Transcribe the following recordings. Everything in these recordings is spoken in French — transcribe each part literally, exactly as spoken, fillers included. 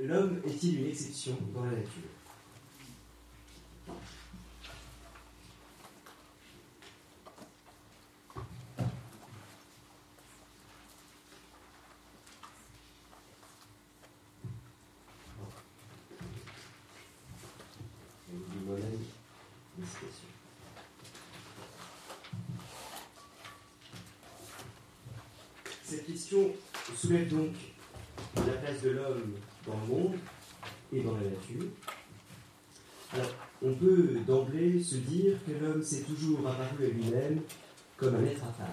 l'homme est-il une exception dans la nature ? Cette question soulève donc la place de l'homme dans le monde et dans la nature. Alors, on peut d'emblée se dire que l'homme s'est toujours apparu à lui-même comme un être à part.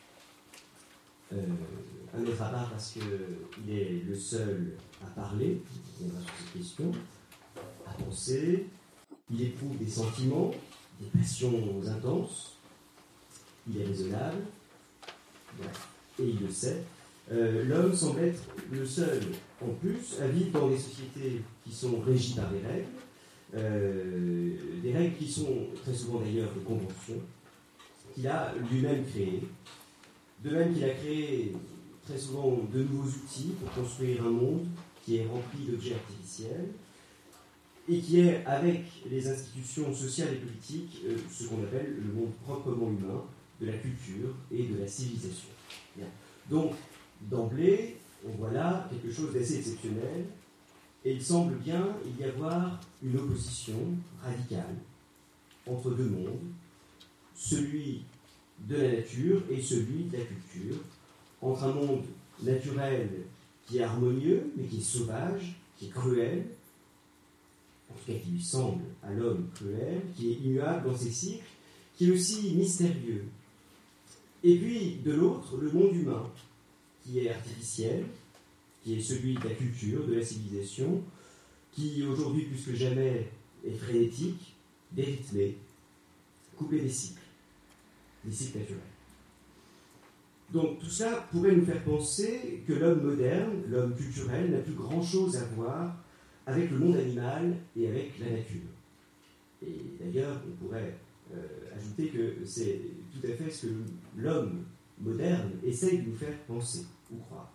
Euh, un être à part parce qu'il est le seul à parler, on va sur cette question, à penser, il éprouve des sentiments, des passions intenses, il est raisonnable, bref, et il le sait. Euh, l'homme semble être le seul, en plus, à vivre dans des sociétés qui sont régies par des règles, euh, des règles qui sont très souvent d'ailleurs des conventions, qu'il a lui-même créées. De même qu'il a créé très souvent de nouveaux outils pour construire un monde qui est rempli d'objets artificiels et qui est, avec les institutions sociales et politiques, euh, ce qu'on appelle le monde proprement humain, de la culture et de la civilisation. Bien. Donc, d'emblée, on voit là quelque chose d'assez exceptionnel, et il semble bien y avoir une opposition radicale entre deux mondes, celui de la nature et celui de la culture, entre un monde naturel qui est harmonieux, mais qui est sauvage, qui est cruel, en tout cas qui lui semble à l'homme cruel, qui est immuable dans ses cycles, qui est aussi mystérieux. Et puis, de l'autre, le monde humain, qui est artificiel, qui est celui de la culture, de la civilisation, qui aujourd'hui plus que jamais est frénétique, dérythmé, coupé des cycles, des cycles naturels. Donc tout cela pourrait nous faire penser que l'homme moderne, l'homme culturel, n'a plus grand-chose à voir avec le monde animal et avec la nature. Et d'ailleurs, on pourrait euh, ajouter que c'est tout à fait ce que l'homme moderne essaye de nous faire penser ou croire.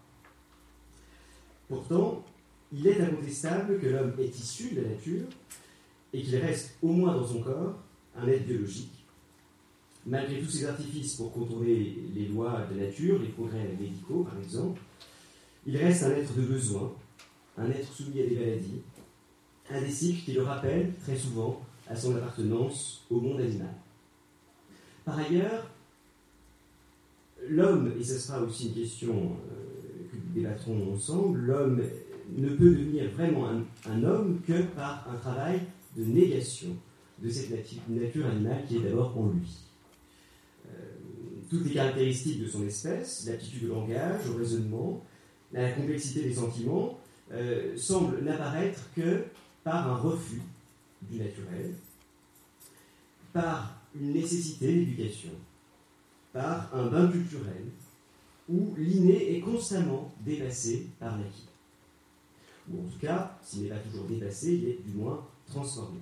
Pourtant, il est incontestable que l'homme est issu de la nature et qu'il reste, au moins dans son corps, un être biologique. Malgré tous ces artifices pour contourner les lois de la nature, les progrès médicaux par exemple, il reste un être de besoin, un être soumis à des maladies, un des cycles qui le rappelle très souvent à son appartenance au monde animal. Par ailleurs, l'homme, et ce sera aussi une question euh, que nous débattrons ensemble, l'homme ne peut devenir vraiment un, un homme que par un travail de négation de cette natu- nature animale qui est d'abord en lui. Toutes les caractéristiques de son espèce, l'aptitude au langage, au raisonnement, la complexité des sentiments, euh, semblent n'apparaître que par un refus du naturel, par une nécessité d'éducation, par un bain culturel, où l'inné est constamment dépassé par l'acquis. Ou en tout cas, s'il n'est pas toujours dépassé, il est du moins transformé.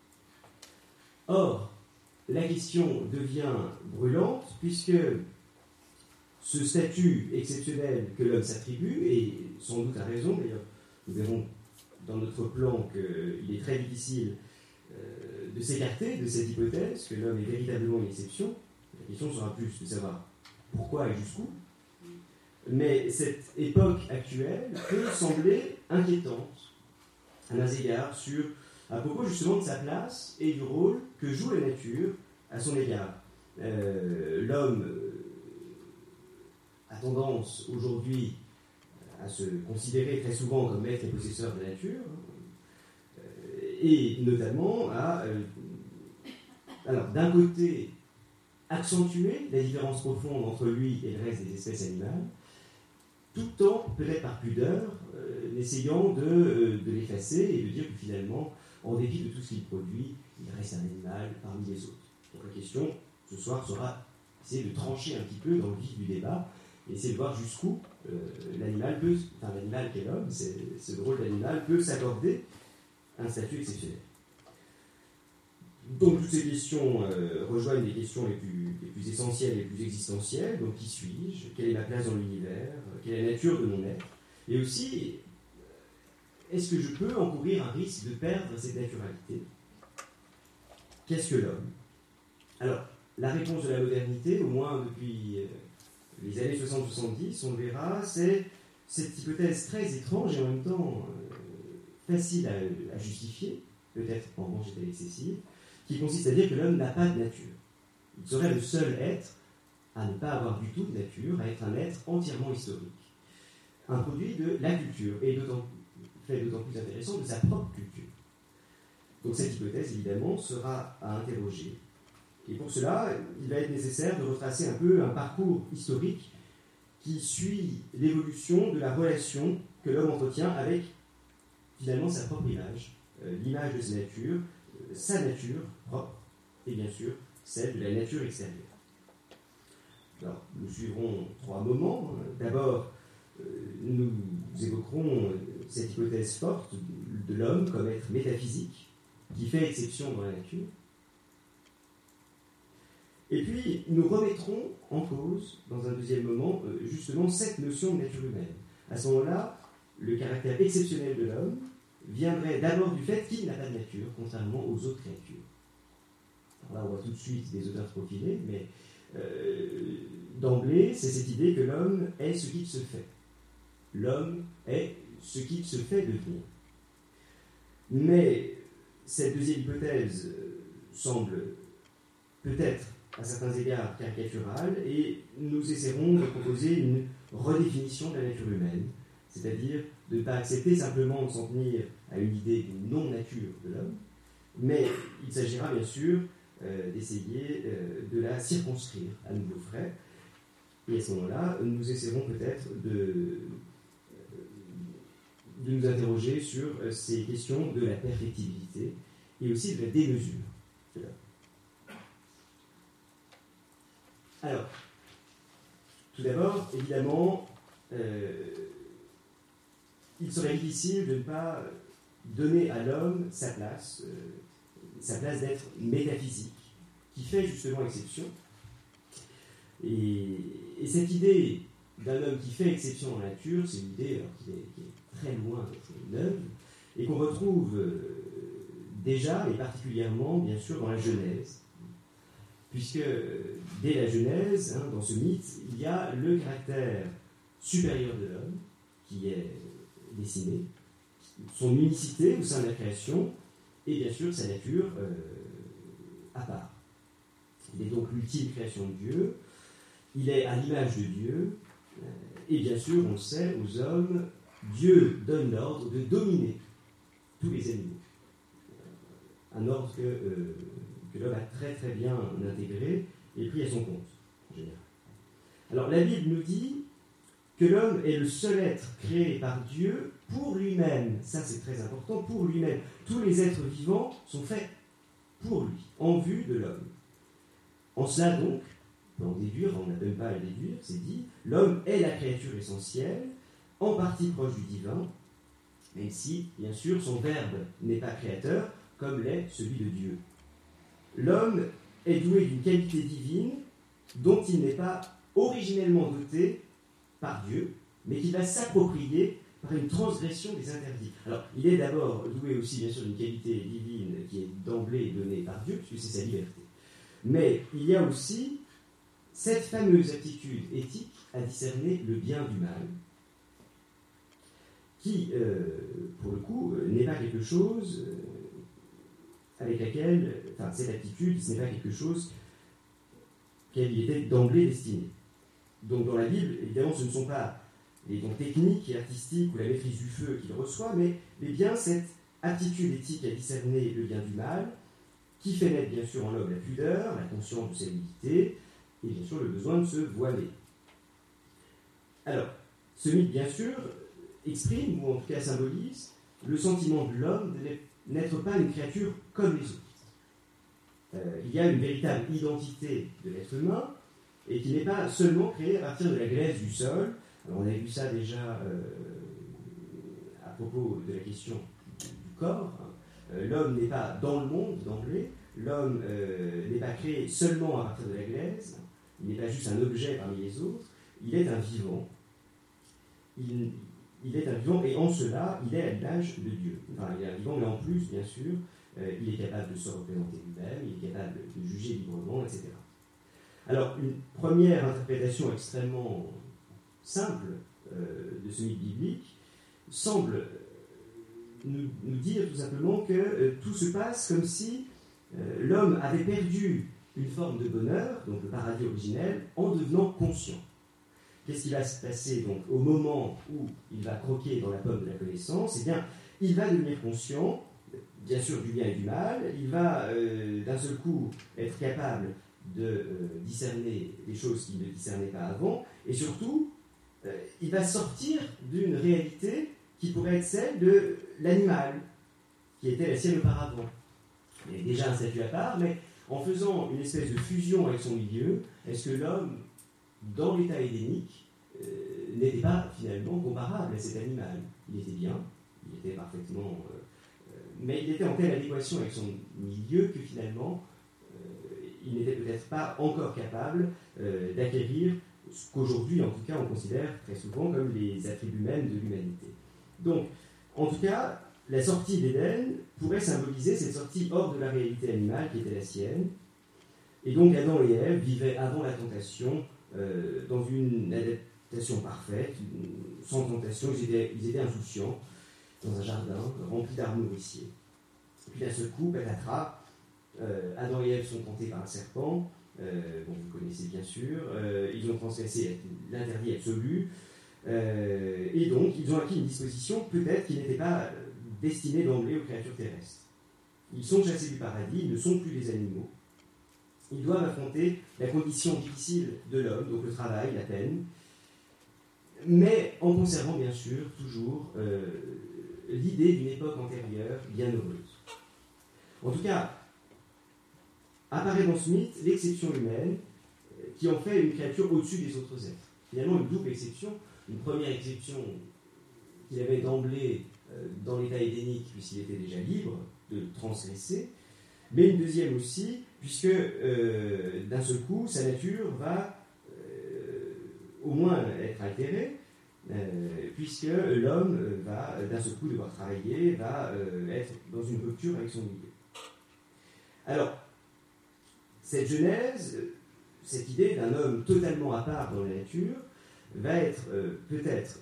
Or, la question devient brûlante puisque ce statut exceptionnel que l'homme s'attribue, et sans doute à raison, d'ailleurs nous verrons dans notre plan qu'il est très difficile euh, de s'écarter de cette hypothèse que l'homme est véritablement une exception. La question sera plus de savoir pourquoi et jusqu'où. Mais cette époque actuelle peut sembler inquiétante à un égard sur à propos justement de sa place et du rôle que joue la nature à son égard. Euh, l'homme euh, a tendance aujourd'hui à se considérer très souvent comme maître et possesseur de la nature, euh, et notamment à, euh, alors, d'un côté, accentuer la différence profonde entre lui et le reste des espèces animales, tout en, peut-être par pudeur, euh, essayant de, euh, de l'effacer et de dire que finalement, en dépit de tout ce qu'il produit, il reste un animal parmi les autres. Donc la question, ce soir, sera essayer de trancher un petit peu dans le vif du débat, et essayer de voir jusqu'où euh, l'animal peut, enfin l'animal qu'est l'homme, c'est, ce drôle d'animal, peut s'accorder un statut exceptionnel. Donc toutes ces questions euh, rejoignent les questions les plus, les plus essentielles, les plus existentielles. Donc qui suis-je ? Quelle est ma place dans l'univers ? Quelle est la nature de mon être ? Et aussi, est-ce que je peux encourir un risque de perdre cette naturalité? Qu'est-ce que l'homme? Alors, la réponse de la modernité, au moins depuis les années soixante soixante-dix, on le verra, c'est cette hypothèse très étrange et en même temps euh, facile à, à justifier, peut-être en revanche est-elle excessive, qui consiste à dire que l'homme n'a pas de nature. Il serait le seul être à ne pas avoir du tout de nature, à être un être entièrement historique. Un produit de la culture, et d'autant, fait d'autant plus intéressant de sa propre culture. Donc cette hypothèse, évidemment, sera à interroger. Et pour cela, il va être nécessaire de retracer un peu un parcours historique qui suit l'évolution de la relation que l'homme entretient avec, finalement, sa propre image, euh, l'image de sa nature, euh, sa nature propre, et bien sûr, celle de la nature extérieure. Alors, nous suivrons trois moments. D'abord, euh, nous évoquerons cette hypothèse forte de l'homme comme être métaphysique, qui fait exception dans la nature. Et puis, nous remettrons en cause, dans un deuxième moment, euh, justement cette notion de nature humaine. À ce moment-là, le caractère exceptionnel de l'homme viendrait d'abord du fait qu'il n'a pas de nature, contrairement aux autres créatures. Alors là, on voit tout de suite des auteurs profilés, mais euh, d'emblée, c'est cette idée que l'homme est ce qu'il se fait. L'homme est ce qu'il se fait devenir. Mais cette deuxième hypothèse semble peut-être à certains égards caricaturale, et nous essaierons de proposer une redéfinition de la nature humaine, c'est-à-dire de ne pas accepter simplement de s'en tenir à une idée d'une non-nature de l'homme, mais il s'agira bien sûr euh, d'essayer euh, de la circonscrire à nouveau frais, et à ce moment-là, nous essaierons peut-être de, de nous interroger sur ces questions de la perfectibilité et aussi de la démesure de l'homme. Alors, tout d'abord, évidemment, euh, il serait difficile de ne pas donner à l'homme sa place, euh, sa place d'être métaphysique, qui fait justement exception. Et, et cette idée d'un homme qui fait exception dans la nature, c'est une idée alors, qui, est, qui est très loin d'être neuve, et qu'on retrouve euh, déjà, et particulièrement, bien sûr, dans la Genèse. Puisque dès la Genèse, hein, dans ce mythe, il y a le caractère supérieur de l'homme qui est dessiné, son unicité au sein de la création, et bien sûr sa nature euh, à part. Il est donc l'ultime création de Dieu, il est à l'image de Dieu, euh, et bien sûr, on le sait, aux hommes, Dieu donne l'ordre de dominer tous les animaux. Un ordre que... Euh, que l'homme a très très bien intégré et pris à son compte, en général. Alors la Bible nous dit que l'homme est le seul être créé par Dieu pour lui-même. Ça c'est très important, pour lui-même. Tous les êtres vivants sont faits pour lui, en vue de l'homme. En cela donc, on peut en déduire, on n'a même pas à le déduire, c'est dit, l'homme est la créature essentielle, en partie proche du divin, même si, bien sûr, son verbe n'est pas créateur, comme l'est celui de Dieu. L'homme est doué d'une qualité divine dont il n'est pas originellement doté par Dieu, mais qu'il va s'approprier par une transgression des interdits. Alors, il est d'abord doué aussi, bien sûr, d'une qualité divine qui est d'emblée donnée par Dieu, puisque c'est sa liberté. Mais il y a aussi cette fameuse aptitude éthique à discerner le bien du mal, qui, euh, pour le coup, n'est pas quelque chose... Euh, avec laquelle, enfin, cette aptitude, ce n'est pas quelque chose qu'elle y était d'emblée destinée. Donc, dans la Bible, évidemment, ce ne sont pas les dons techniques et artistiques ou la maîtrise du feu qu'il reçoit, mais, mais bien cette aptitude éthique à discerner le bien du mal, qui fait naître, bien sûr, en l'homme la pudeur, la conscience de sa nudité, et bien sûr, le besoin de se voiler. Alors, ce mythe, bien sûr, exprime, ou en tout cas symbolise, le sentiment de l'homme de n'être pas une créature comme les autres. Euh, il y a une véritable identité de l'être humain et qui n'est pas seulement créée à partir de la glaise du sol. Alors on a vu ça déjà euh, à propos de la question du corps. Euh, l'homme n'est pas dans le monde d'emblée, l'homme euh, n'est pas créé seulement à partir de la glaise, il n'est pas juste un objet parmi les autres, il est un vivant. Il, il est un vivant, et en cela, il est à l'image de Dieu. Enfin, il est un vivant, mais en plus, bien sûr, euh, il est capable de se représenter lui-même, il est capable de juger librement, et cetera. Alors, une première interprétation extrêmement simple euh, de ce mythe biblique semble nous, nous dire tout simplement que euh, tout se passe comme si euh, l'homme avait perdu une forme de bonheur, donc le paradis originel, en devenant conscient. Qu'est-ce qui va se passer donc au moment où il va croquer dans la pomme de la connaissance? Eh bien, il va devenir conscient, bien sûr, du bien et du mal. Il va euh, d'un seul coup être capable de euh, discerner des choses qu'il ne discernait pas avant, et surtout, euh, il va sortir d'une réalité qui pourrait être celle de l'animal, qui était la sienne auparavant. Il est déjà un statut à part, mais en faisant une espèce de fusion avec son milieu, est-ce que l'homme, dans l'état édénique, euh, n'était pas finalement comparable à cet animal? Il était bien, il était parfaitement... Euh, euh, mais il était en telle adéquation avec son milieu que finalement, euh, il n'était peut-être pas encore capable euh, d'acquérir ce qu'aujourd'hui, en tout cas, on considère très souvent comme les attributs mêmes de l'humanité. Donc, en tout cas, la sortie d'Éden pourrait symboliser cette sortie hors de la réalité animale qui était la sienne. Et donc, Adam et Ève vivaient avant la tentation euh, dans une adaptation parfaite, sans tentation. Ils étaient, ils étaient insouciants dans un jardin rempli d'arbres nourriciers. Puis d'un seul coup, patatras, euh, Adam et Ève sont tentés par un serpent, euh, dont vous connaissez bien sûr. Euh, ils ont transgressé l'interdit absolu. Euh, et donc, ils ont acquis une disposition peut-être qui n'était pas destinée d'emblée aux créatures terrestres. Ils sont chassés du paradis, ils ne sont plus des animaux. Ils doivent affronter la condition difficile de l'homme, donc le travail, la peine, mais en conservant bien sûr toujours euh, l'idée d'une époque antérieure bien heureuse. En tout cas, apparaît dans ce mythe l'exception humaine qui en fait une créature au-dessus des autres êtres. Finalement, une double exception. Une première exception qu'il avait d'emblée euh, dans l'état édénique, puisqu'il était déjà libre de transgresser, mais une deuxième aussi, puisque euh, d'un seul coup, sa nature va euh, au moins être altérée, euh, puisque l'homme va d'un seul coup devoir travailler, va euh, être dans une rupture avec son milieu. Alors, cette genèse, cette idée d'un homme totalement à part dans la nature, va être euh, peut-être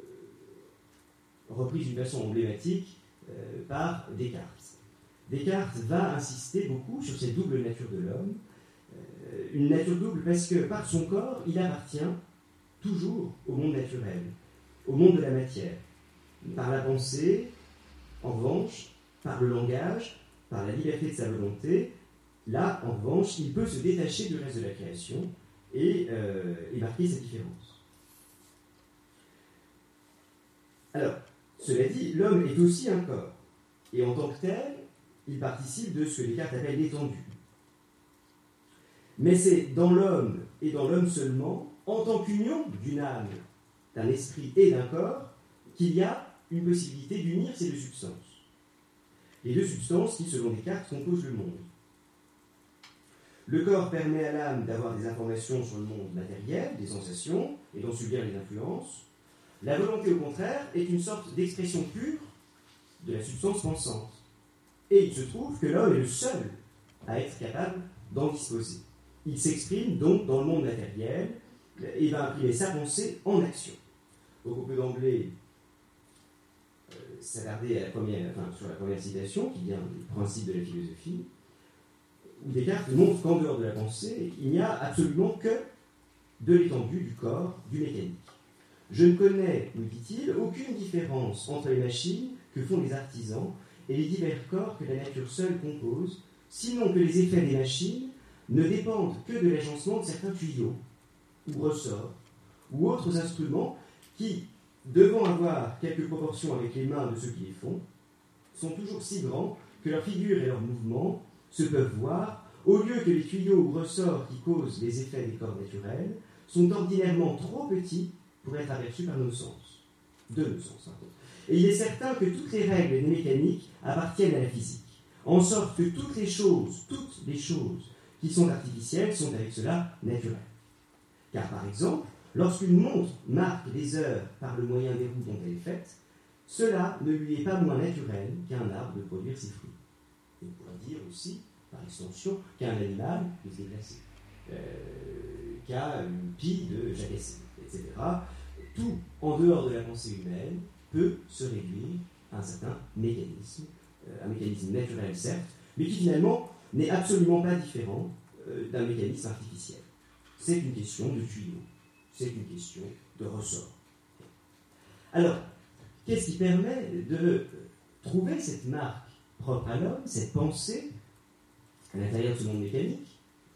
euh, reprise d'une façon emblématique euh, par Descartes. Descartes va insister beaucoup sur cette double nature de l'homme, euh, une nature double parce que par son corps, il appartient toujours au monde naturel, au monde de la matière. Par la pensée, en revanche, par le langage, par la liberté de sa volonté, là, en revanche, il peut se détacher du reste de la création et, euh, et marquer sa différence. Alors, cela dit, l'homme est aussi un corps, et en tant que tel, il participe de ce que Descartes appelle l'étendue. Mais c'est dans l'homme, et dans l'homme seulement, en tant qu'union d'une âme, d'un esprit et d'un corps, qu'il y a une possibilité d'unir ces deux substances. Les deux substances qui, selon Descartes, composent le monde. Le corps permet à l'âme d'avoir des informations sur le monde matériel, des sensations, et d'en subir les influences. La volonté, au contraire, est une sorte d'expression pure de la substance pensante. Et il se trouve que l'homme est le seul à être capable d'en disposer. Il s'exprime donc dans le monde matériel et va imprimer sa pensée en action. Donc on peut d'emblée euh, s'attarder à la première, enfin, sur la première citation qui vient du principe de la philosophie, où Descartes montre qu'en dehors de la pensée, il n'y a absolument que de l'étendue du corps, du mécanique. Je ne connais, nous dit-il, aucune différence entre les machines que font les artisans et les divers corps que la nature seule compose, sinon que les effets des machines ne dépendent que de l'agencement de certains tuyaux, ou ressorts, ou autres instruments qui, devant avoir quelques proportions avec les mains de ceux qui les font, sont toujours si grands que leurs figures et leurs mouvements se peuvent voir, au lieu que les tuyaux ou ressorts qui causent les effets des corps naturels sont ordinairement trop petits pour être aperçus par nos sens, de nos sens. Pardon. Et il est certain que toutes les règles des mécaniques appartiennent à la physique, en sorte que toutes les choses, toutes les choses qui sont artificielles sont avec cela naturelles. Car par exemple, lorsqu'une montre marque les heures par le moyen des roues dont elle est faite, cela ne lui est pas moins naturel qu'un arbre de produire ses fruits. On pourrait dire aussi, par extension, qu'un animal de se déplacer, euh, qu'à une pie de jacasser, et cetera. Tout en dehors de la pensée humaine peut se réduire à un certain mécanisme, euh, un mécanisme naturel certes, mais qui finalement n'est absolument pas différent euh, d'un mécanisme artificiel. C'est une question de tuyau, c'est une question de ressort. Alors, qu'est-ce qui permet de trouver cette marque propre à l'homme, cette pensée, à l'intérieur de ce monde mécanique?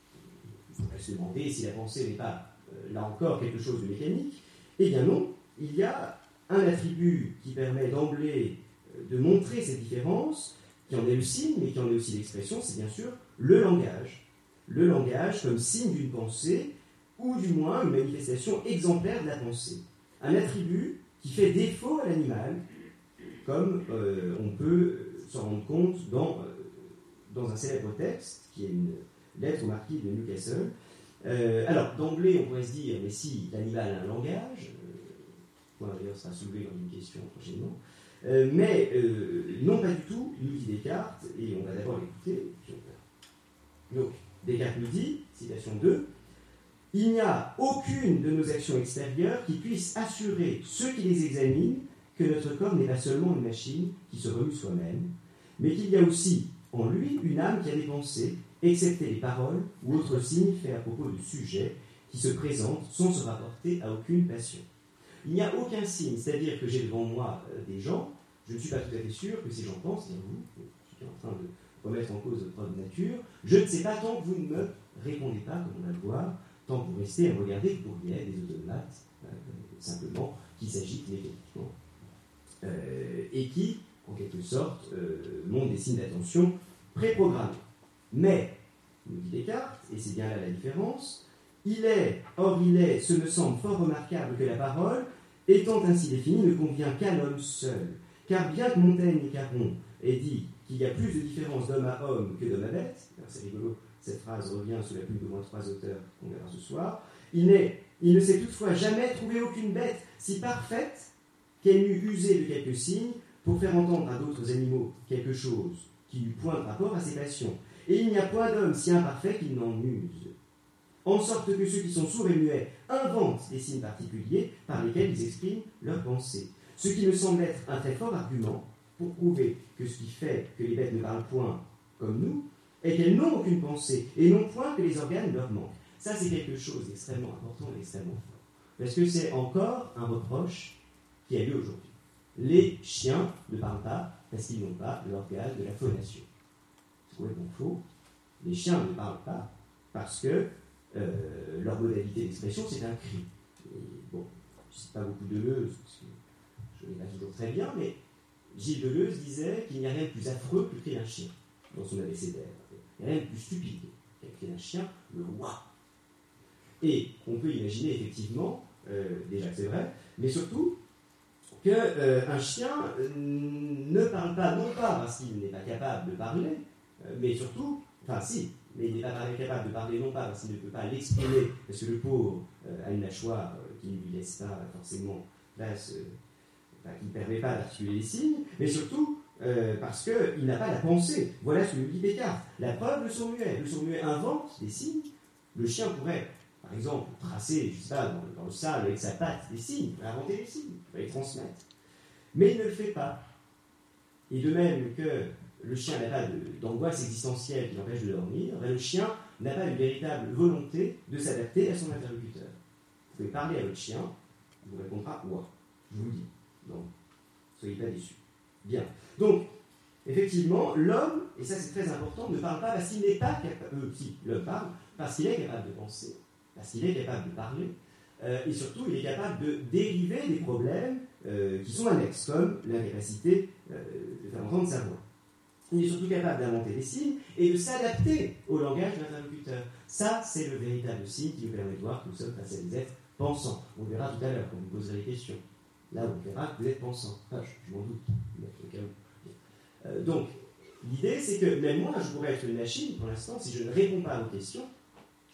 Il faudrait se demander si la pensée n'est pas, euh, là encore, quelque chose de mécanique. Eh bien non, il y a un attribut qui permet d'emblée de montrer cette différence, qui en est le signe, mais qui en est aussi l'expression, c'est bien sûr le langage. Le langage comme signe d'une pensée, ou du moins une manifestation exemplaire de la pensée. Un attribut qui fait défaut à l'animal, comme euh, on peut s'en rendre compte dans, euh, dans un célèbre texte, qui est une lettre au marquis de Newcastle. Euh, alors, d'emblée, on pourrait se dire, mais si l'animal a un langage, euh, point d'ailleurs sera soulevé dans une question prochainement, euh, mais euh, non pas du tout, nous dit Descartes, et on va d'abord l'écouter. Donc, Descartes nous dit, citation deux, « Il n'y a aucune de nos actions extérieures qui puisse assurer ceux qui les examinent que notre corps n'est pas seulement une machine qui se remue soi-même, mais qu'il y a aussi en lui une âme qui a des pensées, excepté les paroles ou autres signes faits à propos de sujets qui se présentent sans se rapporter à aucune passion. Il n'y a aucun signe, c'est-à-dire que j'ai devant moi euh, des gens, je ne suis pas tout à fait sûr que ces gens pensent, c'est-à-dire vous, je suis en train de remettre en cause votre propre nature, je ne sais pas tant que vous ne me répondez pas, comme on va le voir, tant que vous restez à regarder le courriel des automates, euh, simplement, qui s'agitent mécaniquement, euh, et qui, en quelque sorte, euh, montrent des signes d'attention préprogrammés. Mais, nous dit Descartes, et c'est bien là la différence, il est, or il est, ce me semble fort remarquable que la parole, étant ainsi définie, ne convient qu'à l'homme seul. Car bien que Montaigne et Caron aient dit qu'il y a plus de différence d'homme à homme que d'homme à bête, c'est rigolo, cette phrase revient sous la plume d'au moins trois auteurs qu'on verra ce soir, il, n'est, il ne s'est toutefois jamais trouvé aucune bête si parfaite qu'elle n'eût usé de quelques signes pour faire entendre à d'autres animaux quelque chose qui n'eût point de rapport à ses passions. Et il n'y a point d'homme si imparfait qu'il n'en use. En sorte que ceux qui sont sourds et muets inventent des signes particuliers par lesquels ils expriment leurs pensées. Ce qui me semble être un très fort argument pour prouver que ce qui fait que les bêtes ne parlent point comme nous est qu'elles n'ont aucune pensée et non point que les organes leur manquent. Ça, c'est quelque chose d'extrêmement important et extrêmement fort. Parce que c'est encore un reproche qui a lieu aujourd'hui. Les chiens ne parlent pas parce qu'ils n'ont pas l'organe de la phonation. C'est complètement faux. Les chiens ne parlent pas parce que euh, leur modalité d'expression, c'est un cri. Et bon, je ne cite pas beaucoup de Deleuze, parce que je ne l'ai pas toujours très bien, mais Gilles Deleuze disait qu'il n'y a rien de plus affreux que le cri d'un chien dans son abécédaire. Il n'y a rien de plus stupide que le cri d'un chien, le roi. Et on peut imaginer effectivement, euh, déjà que c'est vrai, mais surtout qu'un euh, chien euh, ne parle pas, non pas parce qu'il n'est pas capable de parler, euh, mais surtout, enfin si, mais il n'est pas capable de parler non pas parce qu'il ne peut pas l'exprimer, parce que le pauvre euh, a une mâchoire euh, qui ne lui laisse pas forcément place, euh, enfin, qui ne permet pas d'articuler les signes, mais surtout euh, parce qu'il n'a pas la pensée. Voilà ce que nous dit Descartes. La preuve, le sourd-muet. Le sourd-muet invente des signes. Le chien pourrait, par exemple, tracer, je ne sais pas, dans, dans le sable avec sa patte des signes, inventer des signes, les transmettre. Mais il ne le fait pas. Et de même que le chien n'a pas de, d'angoisse existentielle qui l'empêche de dormir, ben le chien n'a pas une véritable volonté de s'adapter à son interlocuteur. Vous pouvez parler à votre chien, il vous répondra « ouah », je vous le dis. Donc, soyez pas déçus. Bien. Donc, effectivement, l'homme, et ça c'est très important, ne parle pas parce qu'il n'est pas capable, euh, si, l'homme parle, parce qu'il est capable de penser, parce qu'il est capable de parler, euh, et surtout il est capable de dériver des problèmes euh, qui sont annexes, comme l'incapacité euh, de faire entendre sa voix. Il est surtout capable d'inventer des signes et de s'adapter au langage de l'interlocuteur. Ça, c'est le véritable signe qui nous permet de voir que nous sommes face à des êtres pensants. On le verra tout à l'heure quand vous poserez les questions. Là, on verra que vous êtes pensant. Enfin, je, je m'en doute, mais au cas où. Euh, donc, l'idée, c'est que même moi, je pourrais être une machine, pour l'instant, si je ne réponds pas à vos questions,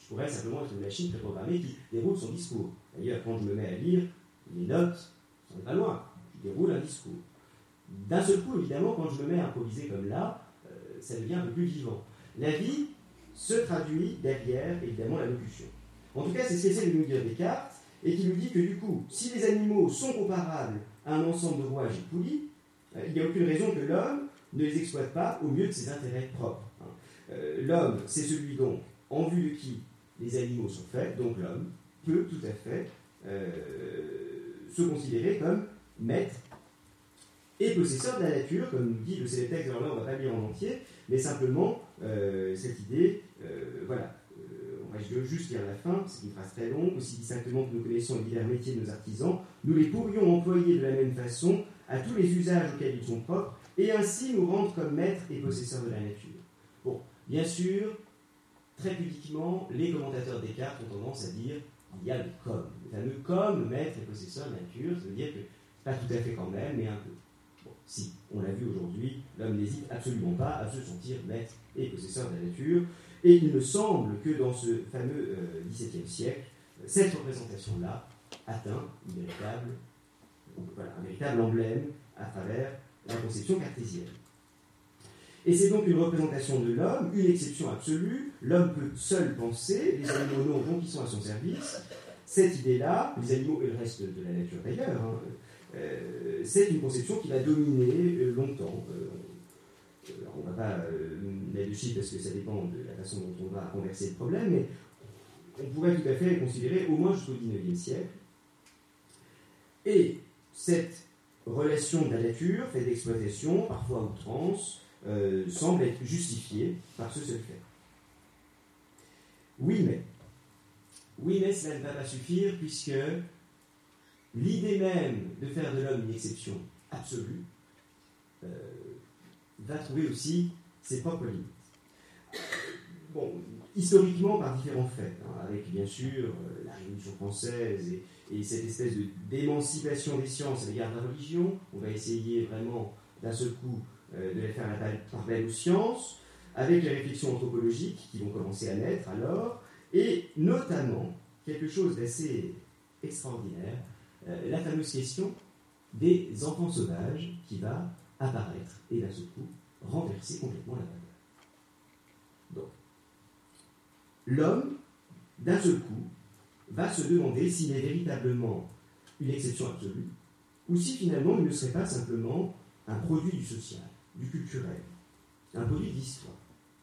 Je pourrais simplement être une machine préprogrammée qui déroule son discours. D'ailleurs, quand je me mets à lire les notes, on n'est pas loin, je déroule un discours. D'un seul coup, évidemment, quand je me mets à improviser comme là, euh, ça devient un peu plus vivant. La vie se traduit derrière, évidemment, la locution. En tout cas, c'est ce qu'essaie de nous dire Descartes, et qui nous dit que du coup, si les animaux sont comparables à un ensemble de rouages et poulies, euh, il n'y a aucune raison que l'homme ne les exploite pas au mieux de ses intérêts propres. Hein. Euh, l'homme, c'est celui donc en vue de qui les animaux sont faits, donc l'homme peut tout à fait euh, se considérer comme maître et possesseur de la nature, comme nous dit le célèbre texte, alors là on ne va pas lire en entier, mais simplement euh, cette idée, euh, voilà, euh, on va juste lire la fin, c'est une phrase très longue, aussi distinctement que nous connaissons les divers métiers de nos artisans, nous les pourrions employer de la même façon à tous les usages auxquels ils sont propres, et ainsi nous rendre comme maîtres et possesseurs de la nature. Bon, bien sûr, très pudiquement, les commentateurs de Descartes ont tendance à dire il y a le comme. Le fameux comme, maître et possesseur de la nature, ça veut dire que pas tout à fait quand même, mais un peu. Bon, si, on l'a vu aujourd'hui, l'homme n'hésite absolument pas à se sentir maître et possesseur de la nature, et il me semble que dans ce fameux euh, dix-septième siècle, cette représentation-là atteint une véritable, voilà, un véritable emblème à travers la conception cartésienne. Et c'est donc une représentation de l'homme, une exception absolue. L'homme peut seul penser, les animaux non, donc ils sont à son service. Cette idée-là, les animaux et le reste de la nature d'ailleurs, hein, euh, c'est une conception qui va dominer euh, longtemps. Euh, alors on ne va pas euh, mettre de chiffres parce que ça dépend de la façon dont on va renverser le problème, mais on pourrait tout à fait considérer au moins jusqu'au dix-neuvième siècle. Et cette relation de la nature, faite d'exploitation, parfois à outrance, Euh, semble être justifié par ce seul fait. Oui, mais. Oui, mais cela ne va pas suffire puisque l'idée même de faire de l'homme une exception absolue euh, va trouver aussi ses propres limites. Bon, historiquement par différents faits, hein, avec bien sûr euh, la Révolution française et, et cette espèce de, d'émancipation des sciences à l'égard de la religion. On va essayer vraiment d'un seul coup de les faire la part belle aux sciences, avec les réflexions anthropologiques qui vont commencer à naître alors, et notamment, quelque chose d'assez extraordinaire, euh, la fameuse question des enfants sauvages qui va apparaître et d'un seul coup renverser complètement la valeur. Donc, l'homme, d'un seul coup, va se demander s'il est véritablement une exception absolue, ou si finalement il ne serait pas simplement un produit du social, du culturel, un produit de l'histoire.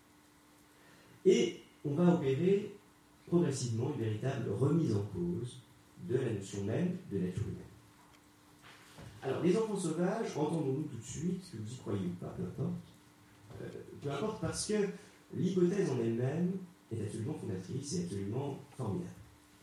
Et on va opérer progressivement une véritable remise en cause de la notion même de nature humaine. Alors, les enfants sauvages, entendons-nous tout de suite, que vous y croyez ou pas, peu importe, euh, peu importe parce que l'hypothèse en elle-même est absolument fondatrice et absolument formidable.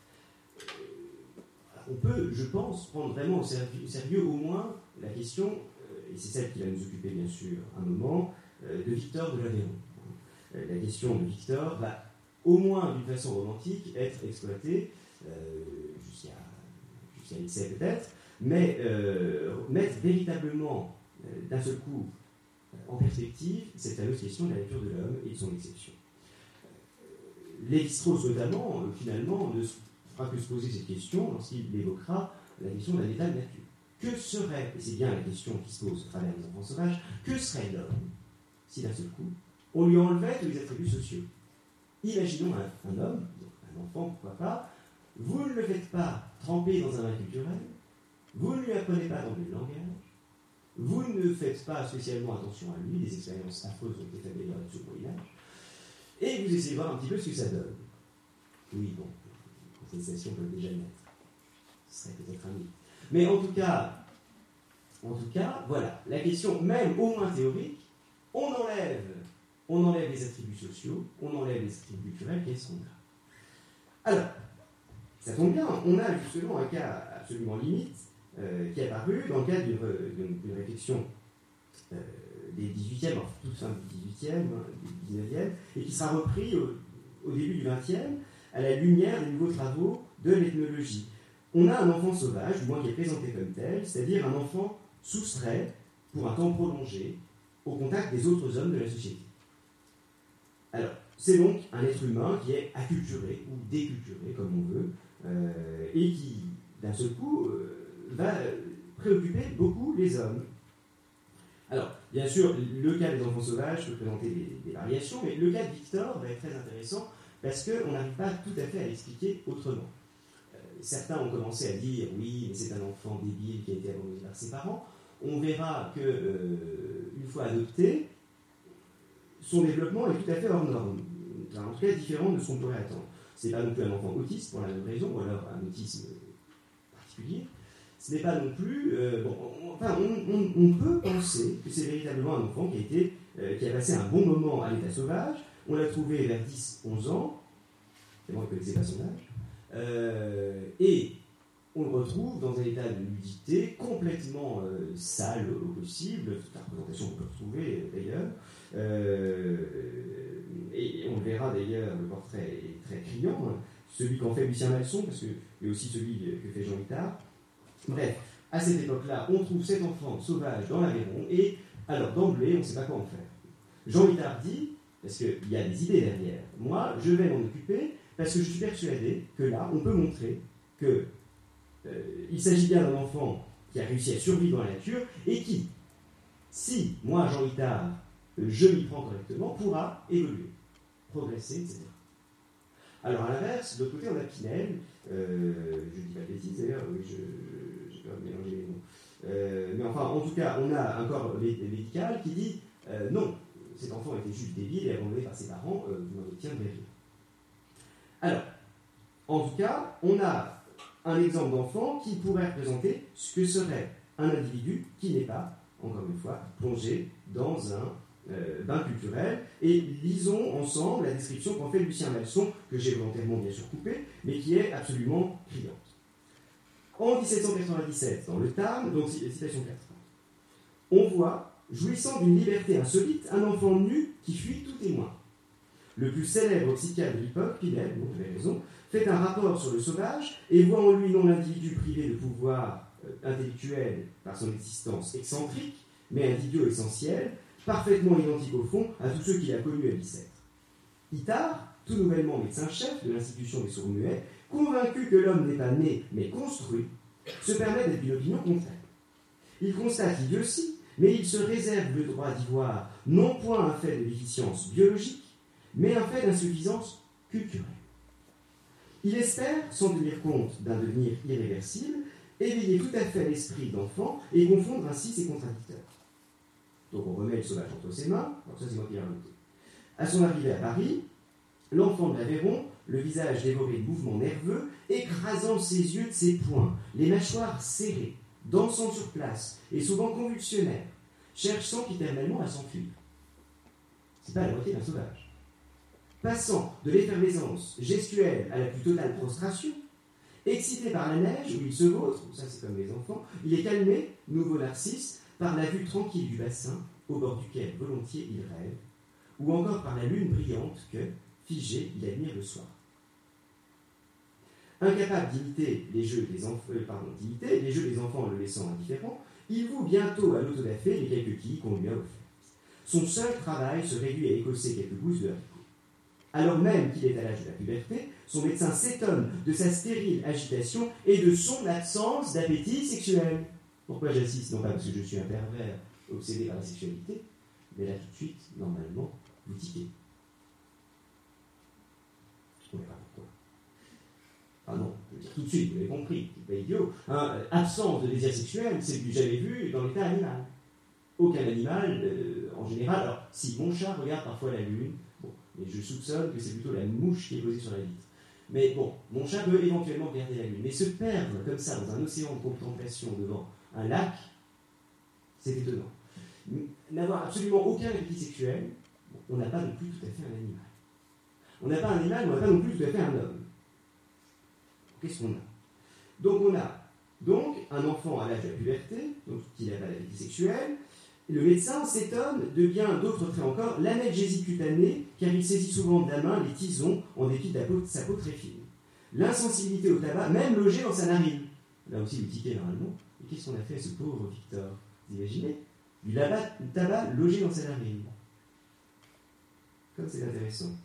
Euh, on peut, je pense, prendre vraiment au sérieux, au sérieux au moins la question, et c'est celle qui va nous occuper bien sûr un moment, euh, de Victor de l'Aveyron. Euh, la question de Victor va au moins d'une façon romantique être exploitée, euh, jusqu'à, jusqu'à l'excès peut-être, mais euh, mettre véritablement euh, d'un seul coup euh, en perspective cette fameuse question de la nature de l'homme et de son exception. Euh, Lévi-Strauss notamment, euh, finalement, ne fera que se poser cette question lorsqu'il évoquera la question d'un état de nature. Que serait, et c'est bien la question qui se pose à travers les enfants sauvages, que serait l'homme si d'un seul coup on lui enlevait tous les attributs sociaux? Imaginons un, un homme, un enfant, pourquoi pas, vous ne le faites pas tremper dans un bain culturel, vous ne lui apprenez pas d'anglais le langage, vous ne faites pas spécialement attention à lui, des expériences affreuses ont été faites dans le Moyen-Âge, et vous essayez de voir un petit peu ce que ça donne. Oui, bon, les contestations peuvent déjà naître. Ce serait peut-être un mythe. Mais en tout cas, en tout cas, voilà, la question même au moins théorique, on enlève, on enlève les attributs sociaux, on enlève les attributs culturels, qu'est-ce qu'on a? Alors, ça tombe bien, on a justement un cas absolument limite euh, qui est apparu dans le cadre d'une, d'une réflexion euh, des dix-huitième, enfin toute fin du dix-huitième, du dix-neuvième, et qui sera repris au, au début du vingtième, à la lumière des nouveaux travaux de l'ethnologie. On a un enfant sauvage, du moins qui est présenté comme tel, c'est-à-dire un enfant soustrait, pour un temps prolongé, au contact des autres hommes de la société. Alors, c'est donc un être humain qui est acculturé ou déculturé, comme on veut, euh, et qui, d'un seul coup, euh, va préoccuper beaucoup les hommes. Alors, bien sûr, le cas des enfants sauvages peut présenter des, des variations, mais le cas de Victor va être très intéressant parce qu'on n'arrive pas tout à fait à l'expliquer autrement. Euh, certains ont commencé à dire « oui, mais c'est un enfant débile qui a été abandonné par ses parents ». On verra qu'une euh, fois adopté, son développement est tout à fait hors norme, en tout cas différent de ce qu'on pourrait attendre. Ce n'est pas non plus un enfant autiste pour la même raison, ou alors un autisme particulier. Ce n'est pas non plus... Euh, bon, on, enfin, on, on, on peut penser que c'est véritablement un enfant qui a, été, euh, qui a passé un bon moment à l'état sauvage. On l'a trouvé vers dix à onze ans. C'est bon, il ne connaissait pas son âge. Euh, et on le retrouve dans un état de nudité complètement euh, sale au possible. Toute la représentation qu'on peut retrouver d'ailleurs. Euh, et on le verra d'ailleurs, le portrait est très criant. Celui qu'en fait Lucien Malson, parce que et aussi celui que fait Jean Itard. Bref, à cette époque-là, on trouve cet enfant sauvage dans l'Aveyron, et alors d'emblée, on ne sait pas quoi en faire. Jean Itard dit, parce qu'il y a des idées derrière, moi, je vais m'en occuper, parce que je suis persuadé que là, on peut montrer qu'il euh, s'agit bien d'un enfant qui a réussi à survivre dans la nature, et qui, si, moi, Jean Itard, je m'y prends correctement, pourra évoluer, progresser, et cetera. Alors, à l'inverse, de l'autre côté, on a Pinel, euh, je ne dis pas de bêtises d'ailleurs, oui, je, j'ai pas mélangé les mots. Euh, mais enfin, en tout cas, on a un corps médical qui dit euh, non, cet enfant était juste débile et abandonné par ses parents, euh, vous n'en obtiendrez rien. Alors, en tout cas, on a un exemple d'enfant qui pourrait représenter ce que serait un individu qui n'est pas, encore une fois, plongé dans un Euh, bain culturel, et lisons ensemble la description qu'en fait Lucien Malson, que j'ai volontairement bien sûr coupé, mais qui est absolument criante. En dix-sept cent quatre-vingt-dix-sept, dans le Tarn, donc citation quatre, on voit, jouissant d'une liberté insolite, un enfant nu qui fuit tout témoin. Le plus célèbre psychiatre de l'époque, Pinel, donc j'avais raison, fait un rapport sur le sauvage et voit en lui non l'individu privé de pouvoir euh, intellectuel par son existence excentrique, mais un idiot essentiel, parfaitement identique au fond à tous ceux qu'il a connus à Bicêtre. Itard, tout nouvellement médecin-chef de l'institution des sourds-muets, convaincu que l'homme n'est pas né, mais construit, se permet d'être d'une opinion contraire. Il constate idiotie, mais il se réserve le droit d'y voir non point un fait de déficience biologique, mais un fait d'insuffisance culturelle. Il espère, sans tenir compte d'un devenir irréversible, éveiller tout à fait l'esprit d'enfant et confondre ainsi ses contradicteurs. Donc on remet le sauvage entre ses mains, alors ça c'est moi qui l'ai rajouté. À son arrivée à Paris, l'enfant de l'Aveyron, le visage dévoré de mouvements nerveux, écrasant ses yeux de ses poings, les mâchoires serrées, dansant sur place et souvent convulsionnaire, cherche sempiternellement à s'enfuir. C'est pas la moitié d'un sauvage. Passant de l'effervescence gestuelle à la plus totale prostration, excité par la neige où il se vautre, ça c'est comme les enfants, il est calmé, nouveau Narcisse, par la vue tranquille du bassin, au bord duquel volontiers il rêve, ou encore par la lune brillante que, figé, il admire le soir. Incapable d'imiter les jeux des enfants, euh, pardon, d'imiter les jeux des enfants en le laissant indifférent, il voue bientôt à l'autodafé les quelques quilles qu'on lui a offertes. Son seul travail se réduit à écosser quelques gousses de haricots. Alors même qu'il est à l'âge de la puberté, son médecin s'étonne de sa stérile agitation et de son absence d'appétit sexuel. Pourquoi j'insiste? Non pas parce que je suis un pervers obsédé par la sexualité, mais là tout de suite, normalement, vous tiquez. Je ne sais pas pourquoi. Ah non, je veux dire tout de suite, vous l'avez compris, c'est pas idiot. Hein, absence de désir sexuel, c'est du jamais vu dans l'état animal. Aucun animal, euh, en général, alors si mon chat regarde parfois la lune, bon, mais je soupçonne que c'est plutôt la mouche qui est posée sur la vitre. Mais bon, mon chat peut éventuellement regarder la lune, mais se perdre comme ça dans un océan de contemplation devant un lac, c'est étonnant. N'avoir absolument aucun appétit sexuel, bon, on n'a pas non plus tout à fait un animal. On n'a pas un animal, mais on n'a pas non plus tout à fait un homme. Qu'est-ce qu'on a? Donc on a donc un enfant à l'âge de la puberté, donc qui n'a pas d'appétit sexuel. Le médecin s'étonne de bien d'autres traits encore, l'analgésie cutanée, car il saisit souvent de la main les tisons en dépit de sa peau très fine. L'insensibilité au tabac, même logée dans sa narine. Là aussi, le ticket normalement. Et qu'est-ce qu'on a fait à ce pauvre Victor? Vous imaginez? Du tabac, tabac logé dans sa narine. Comme c'est intéressant.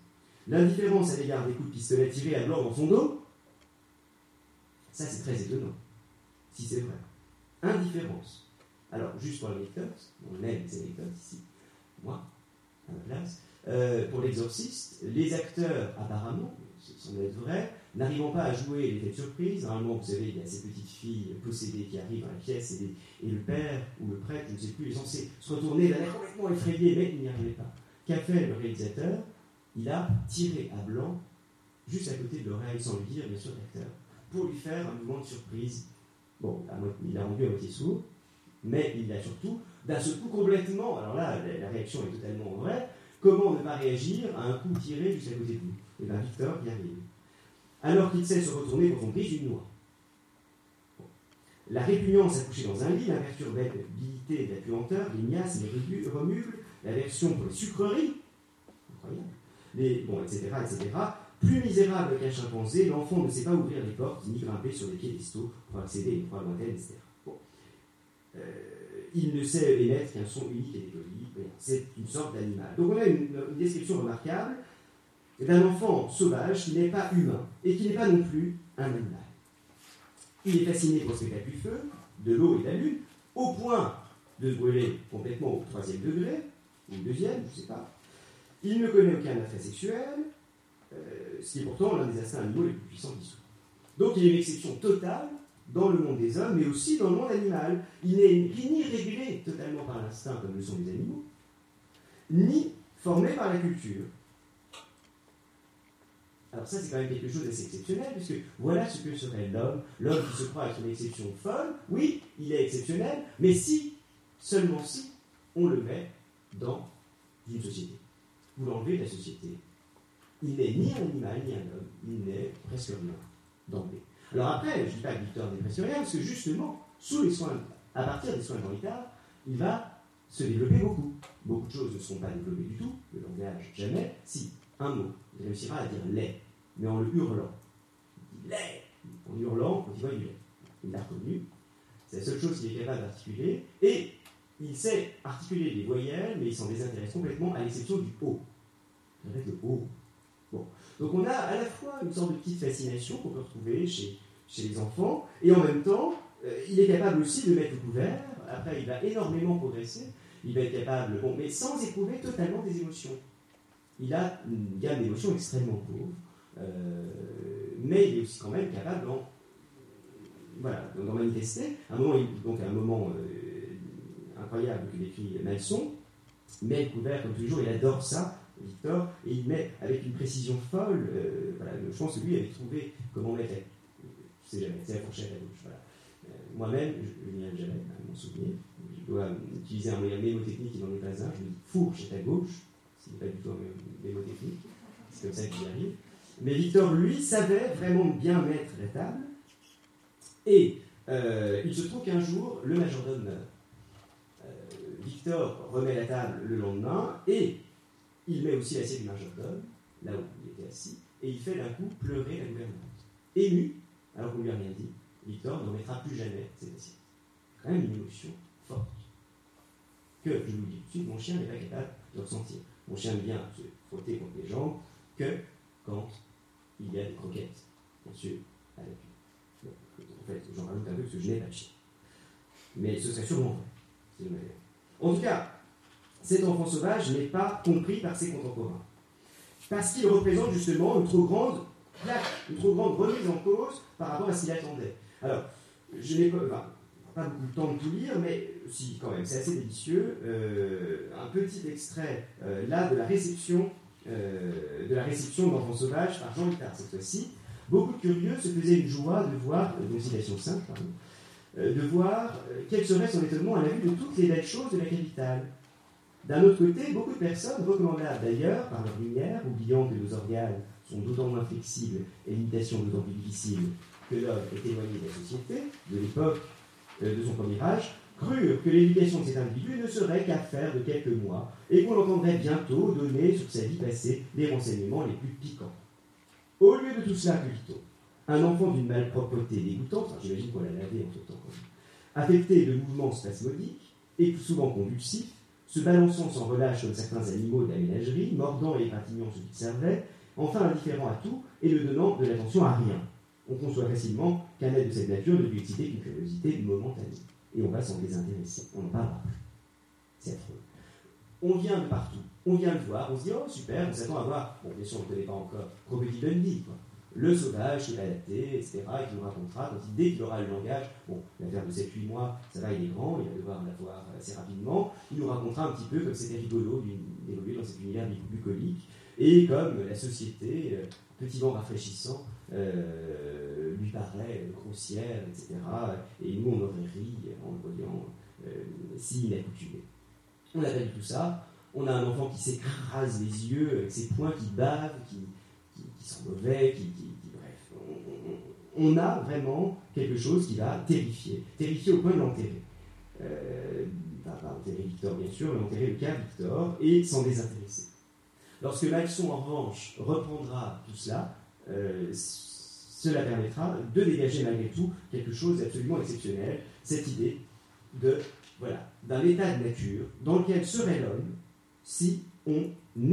L'indifférence à l'égard des coups de pistolet tirés à blanc dans son dos, ça c'est très étonnant, si c'est vrai. Indifférence. Alors, juste pour l'anecdote, on aime les anecdotes ici, moi, à ma place, euh, pour l'exorciste, les acteurs, apparemment, ce semble être vrai, n'arrivant pas à jouer l'effet de surprise, normalement, vous savez, il y a ces petites filles possédées qui arrivent dans la pièce et, les, et le père ou le prêtre, je ne sais plus, est censé se retourner d'un air complètement effrayé, mais il n'y arrivait pas. Qu'a fait le réalisateur? Il a tiré à blanc, juste à côté de l'oreille, sans lui dire, bien sûr, l'acteur, pour lui faire un mouvement de surprise. Bon, il l'a rendu à moitié sourd, mais il l'a surtout, d'un seul coup, complètement, alors là, la, la réaction est totalement vraie, comment ne pas réagir à un coup tiré juste à côté de vous? Et bien, Victor y arrive. Alors qu'il sait se retourner pour son prise une noix. Bon. La répugnance à coucher dans un lit, l'imperturbabilité de la puanteur, les miasmes, les remubles, l'aversion pour les sucreries, incroyable, les, bon, et cetera, et cetera. Plus misérable qu'un chimpanzé, l'enfant ne sait pas ouvrir les portes ni grimper sur les piédestaux pour accéder à une proie lointaine, et cetera. Bon. Euh, il ne sait émettre qu'un son unique et dépoli. C'est une sorte d'animal. Donc on a une, une description remarquable d'un enfant sauvage qui n'est pas humain et qui n'est pas non plus un animal. Il est fasciné pour le spectacle du feu, de l'eau et de la lune, au point de se brûler complètement au troisième degré, ou au deuxième, je ne sais pas. Il ne connaît aucun attrait sexuel, euh, ce qui est pourtant l'un des instincts animaux les plus puissants qui soient. Donc il est une exception totale dans le monde des hommes, mais aussi dans le monde animal. Il n'est ni régulé totalement par l'instinct, comme le sont les animaux, ni formé par la culture. Alors ça, c'est quand même quelque chose d'assez exceptionnel, puisque voilà ce que serait l'homme, l'homme qui se croit être une exception folle. Oui, il est exceptionnel, mais si, seulement si, on le met dans une société. Vous l'enlevez de la société. Il n'est ni un animal, ni un homme, il n'est presque rien d'emblée. Alors après, je ne dis pas que Victor n'est presque rien, parce que justement, sous les soins, à partir des soins de Jean Vitard, il va se développer beaucoup. Beaucoup de choses ne seront pas développées du tout, le langage jamais. Si, un mot, il réussira à dire lait, mais en le hurlant. Il dit lait, en hurlant quand il voit du lait. Il l'a reconnu, c'est la seule chose qu'il est capable d'articuler, et il sait articuler les voyelles, mais il s'en désintéresse complètement, à l'exception du O. Avec le O. Bon. Donc on a à la fois une sorte de petite fascination qu'on peut retrouver chez, chez les enfants, et en même temps, euh, il est capable aussi de mettre au couvert. Après, il va énormément progresser. Il va être capable, bon, mais sans éprouver totalement des émotions. Il a une gamme d'émotions extrêmement pauvre, euh, mais il est aussi quand même capable d'en, voilà, d'en manifester. À un moment, il, donc un moment euh, incroyable que décrit Malson, met le couvert comme toujours, il adore ça, Victor, et il met avec une précision folle. Euh, voilà, je pense que lui avait trouvé comment mettre, je sais jamais, c'est la fourchette à gauche. Voilà. Euh, moi-même, je, je n'y arrive jamais à m'en souvenir. Je dois utiliser un moyen mémotechnique qui n'en est pas un. Je me dis fourchette à gauche, ce n'est pas du tout un mémotechnique. C'est comme ça que j'y arrive. Mais Victor, lui, savait vraiment bien mettre la table. Et euh, il se trouve qu'un jour, le majordome meurt. Euh, Victor remet la table le lendemain et il met aussi l'assiette du majordome, là où il était assis, et il fait d'un coup pleurer la gouvernante. Ému, alors qu'on ne lui a rien dit, Victor n'en mettra plus jamais cette assiette. Quand même une émotion forte. Que, je vous le dis tout de suite, mon chien n'est pas capable de ressentir. Mon chien vient se frotter contre les jambes que quand il y a des croquettes, bien sûr, à la cuisse. Bon, en fait, j'en rajoute un peu parce que je n'ai pas de chien. Mais ce serait sûrement vrai. En tout cas, cet enfant sauvage n'est pas compris par ses contemporains. Parce qu'il représente justement une trop grande plaque, une trop grande remise en cause par rapport à ce qu'il attendait. Alors, je n'ai pas, enfin, pas beaucoup de temps de tout lire, mais si, quand même, c'est assez délicieux. Euh, un petit extrait, euh, là, de la réception euh, de la réception d'Enfants sauvages par Jean Vitard, cette fois-ci. Beaucoup de curieux se faisaient une joie de voir, donc citation simple, pardon, euh, de voir euh, quel serait son étonnement à la vue de toutes les belles choses de la capitale. D'un autre côté, beaucoup de personnes, recommandables d'ailleurs par leur lumière, oubliant que nos organes sont d'autant moins flexibles et l'imitation d'autant plus difficile que l'homme est éloigné de la société, de l'époque euh, de son premier âge, crurent que l'éducation de cet individu ne serait qu'affaire de quelques mois et qu'on entendrait bientôt donner sur sa vie passée les renseignements les plus piquants. Au lieu de tout cela, que vit-on ? Un enfant d'une malpropreté dégoûtante, enfin, j'imagine qu'on l'a lavé entre temps, affecté de mouvements spasmodiques et plus souvent convulsifs, se balançant sans relâche comme certains animaux de la ménagerie, mordant et égratignant ceux qui servaient, enfin indifférent à tout et ne donnant de l'attention à rien. On conçoit facilement qu'un être de cette nature ne peut exciter qu'une curiosité momentanée. Et on va s'en désintéresser. On n'en parlera plus. C'est affreux. On vient de partout. On vient le voir. On se dit, oh super, on s'attend à voir. Bon, bien sûr, on ne connaît pas encore Crocodile Dundee, quoi. Le sauvage qui est adapté, et cetera, et qui nous racontera, quand il, dès qu'il aura le langage, bon, l'affaire de sept huit mois, ça va, il est grand, il va devoir l'avoir assez rapidement, il nous racontera un petit peu comme c'était rigolo d'évoluer dans cet univers bucolique, et comme la société, euh, petit vent rafraîchissant, euh, lui paraît grossière, et cetera, et nous, on aurait ri en le voyant euh, si inaccoutumé. On n'a pas du tout ça. On a un enfant qui s'écrase les yeux, avec ses poings qui bavent, qui... Qui, qui sont mauvais, qui, qui, qui bref, on, on, on a vraiment quelque chose qui va terrifier, terrifier au point de l'enterrer. Euh, pas, pas enterrer Victor bien sûr, mais enterrer le cas Victor et s'en désintéresser. Lorsque Malleson en revanche reprendra tout cela, euh, cela permettra de dégager malgré tout quelque chose d'absolument exceptionnel, cette idée de voilà d'un état de nature dans lequel serait l'homme si on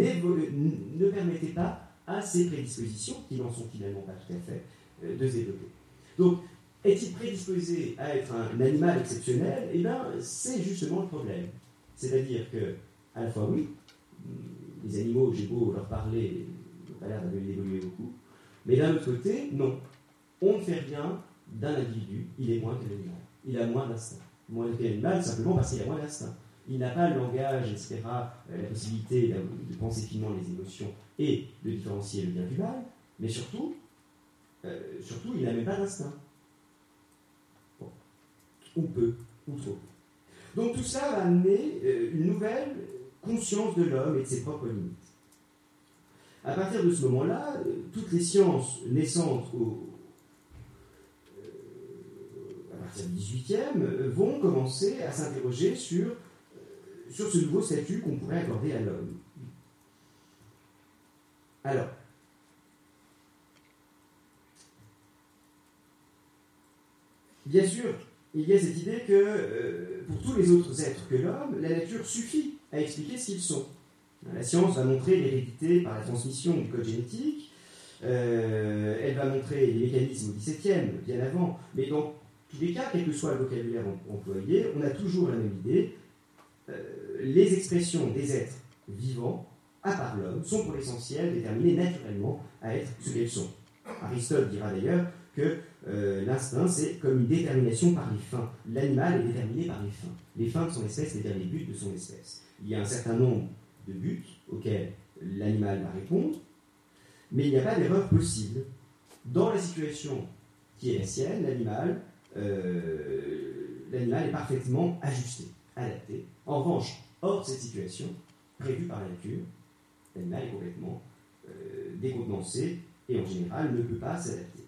ne permettait pas à ces prédispositions, qui n'en sont finalement pas tout à fait, euh, de se développer. Donc, est-il prédisposé à être un animal exceptionnel ? Eh bien, c'est justement le problème. C'est-à-dire que, à la fois, oui, les animaux, j'ai beau leur parler, ils n'ont pas l'air d'évoluer beaucoup, mais d'un autre côté, non. On ne fait rien d'un individu, il est moins qu'un animal. Il a moins d'instinct. Moins qu'un animal, simplement parce qu'il a moins d'instinct. Il n'a pas le langage, et cetera, la possibilité de penser finement les émotions et de différencier le bien du mal, mais surtout, euh, surtout il n'a même pas d'instinct. Bon. Ou peu, ou trop. Donc tout ça va amener euh, une nouvelle conscience de l'homme et de ses propres limites. À partir de ce moment-là, euh, toutes les sciences naissantes au, euh, à partir du dix-huitième euh, vont commencer à s'interroger sur sur ce nouveau statut qu'on pourrait accorder à l'homme. Alors, bien sûr, il y a cette idée que euh, pour tous les autres êtres que l'homme, la nature suffit à expliquer ce qu'ils sont. La science va montrer l'hérédité par la transmission du code génétique, euh, elle va montrer les mécanismes au dix-septième, bien avant, mais dans tous les cas, quel que soit le vocabulaire employé, on a toujours la même idée. Les expressions des êtres vivants, à part l'homme, sont pour l'essentiel déterminées naturellement à être ce qu'elles sont. Aristote dira d'ailleurs que euh, l'instinct, c'est comme une détermination par les fins. L'animal est déterminé par les fins. Les fins de son espèce, c'est-à-dire les buts de son espèce. Il y a un certain nombre de buts auxquels l'animal va répondre, mais il n'y a pas d'erreur possible. Dans la situation qui est la sienne, l'animal, euh, l'animal est parfaitement ajusté, adapté. En revanche, hors de cette situation, prévue par la nature, l'animal est complètement euh, décontenancé et en général ne peut pas s'adapter.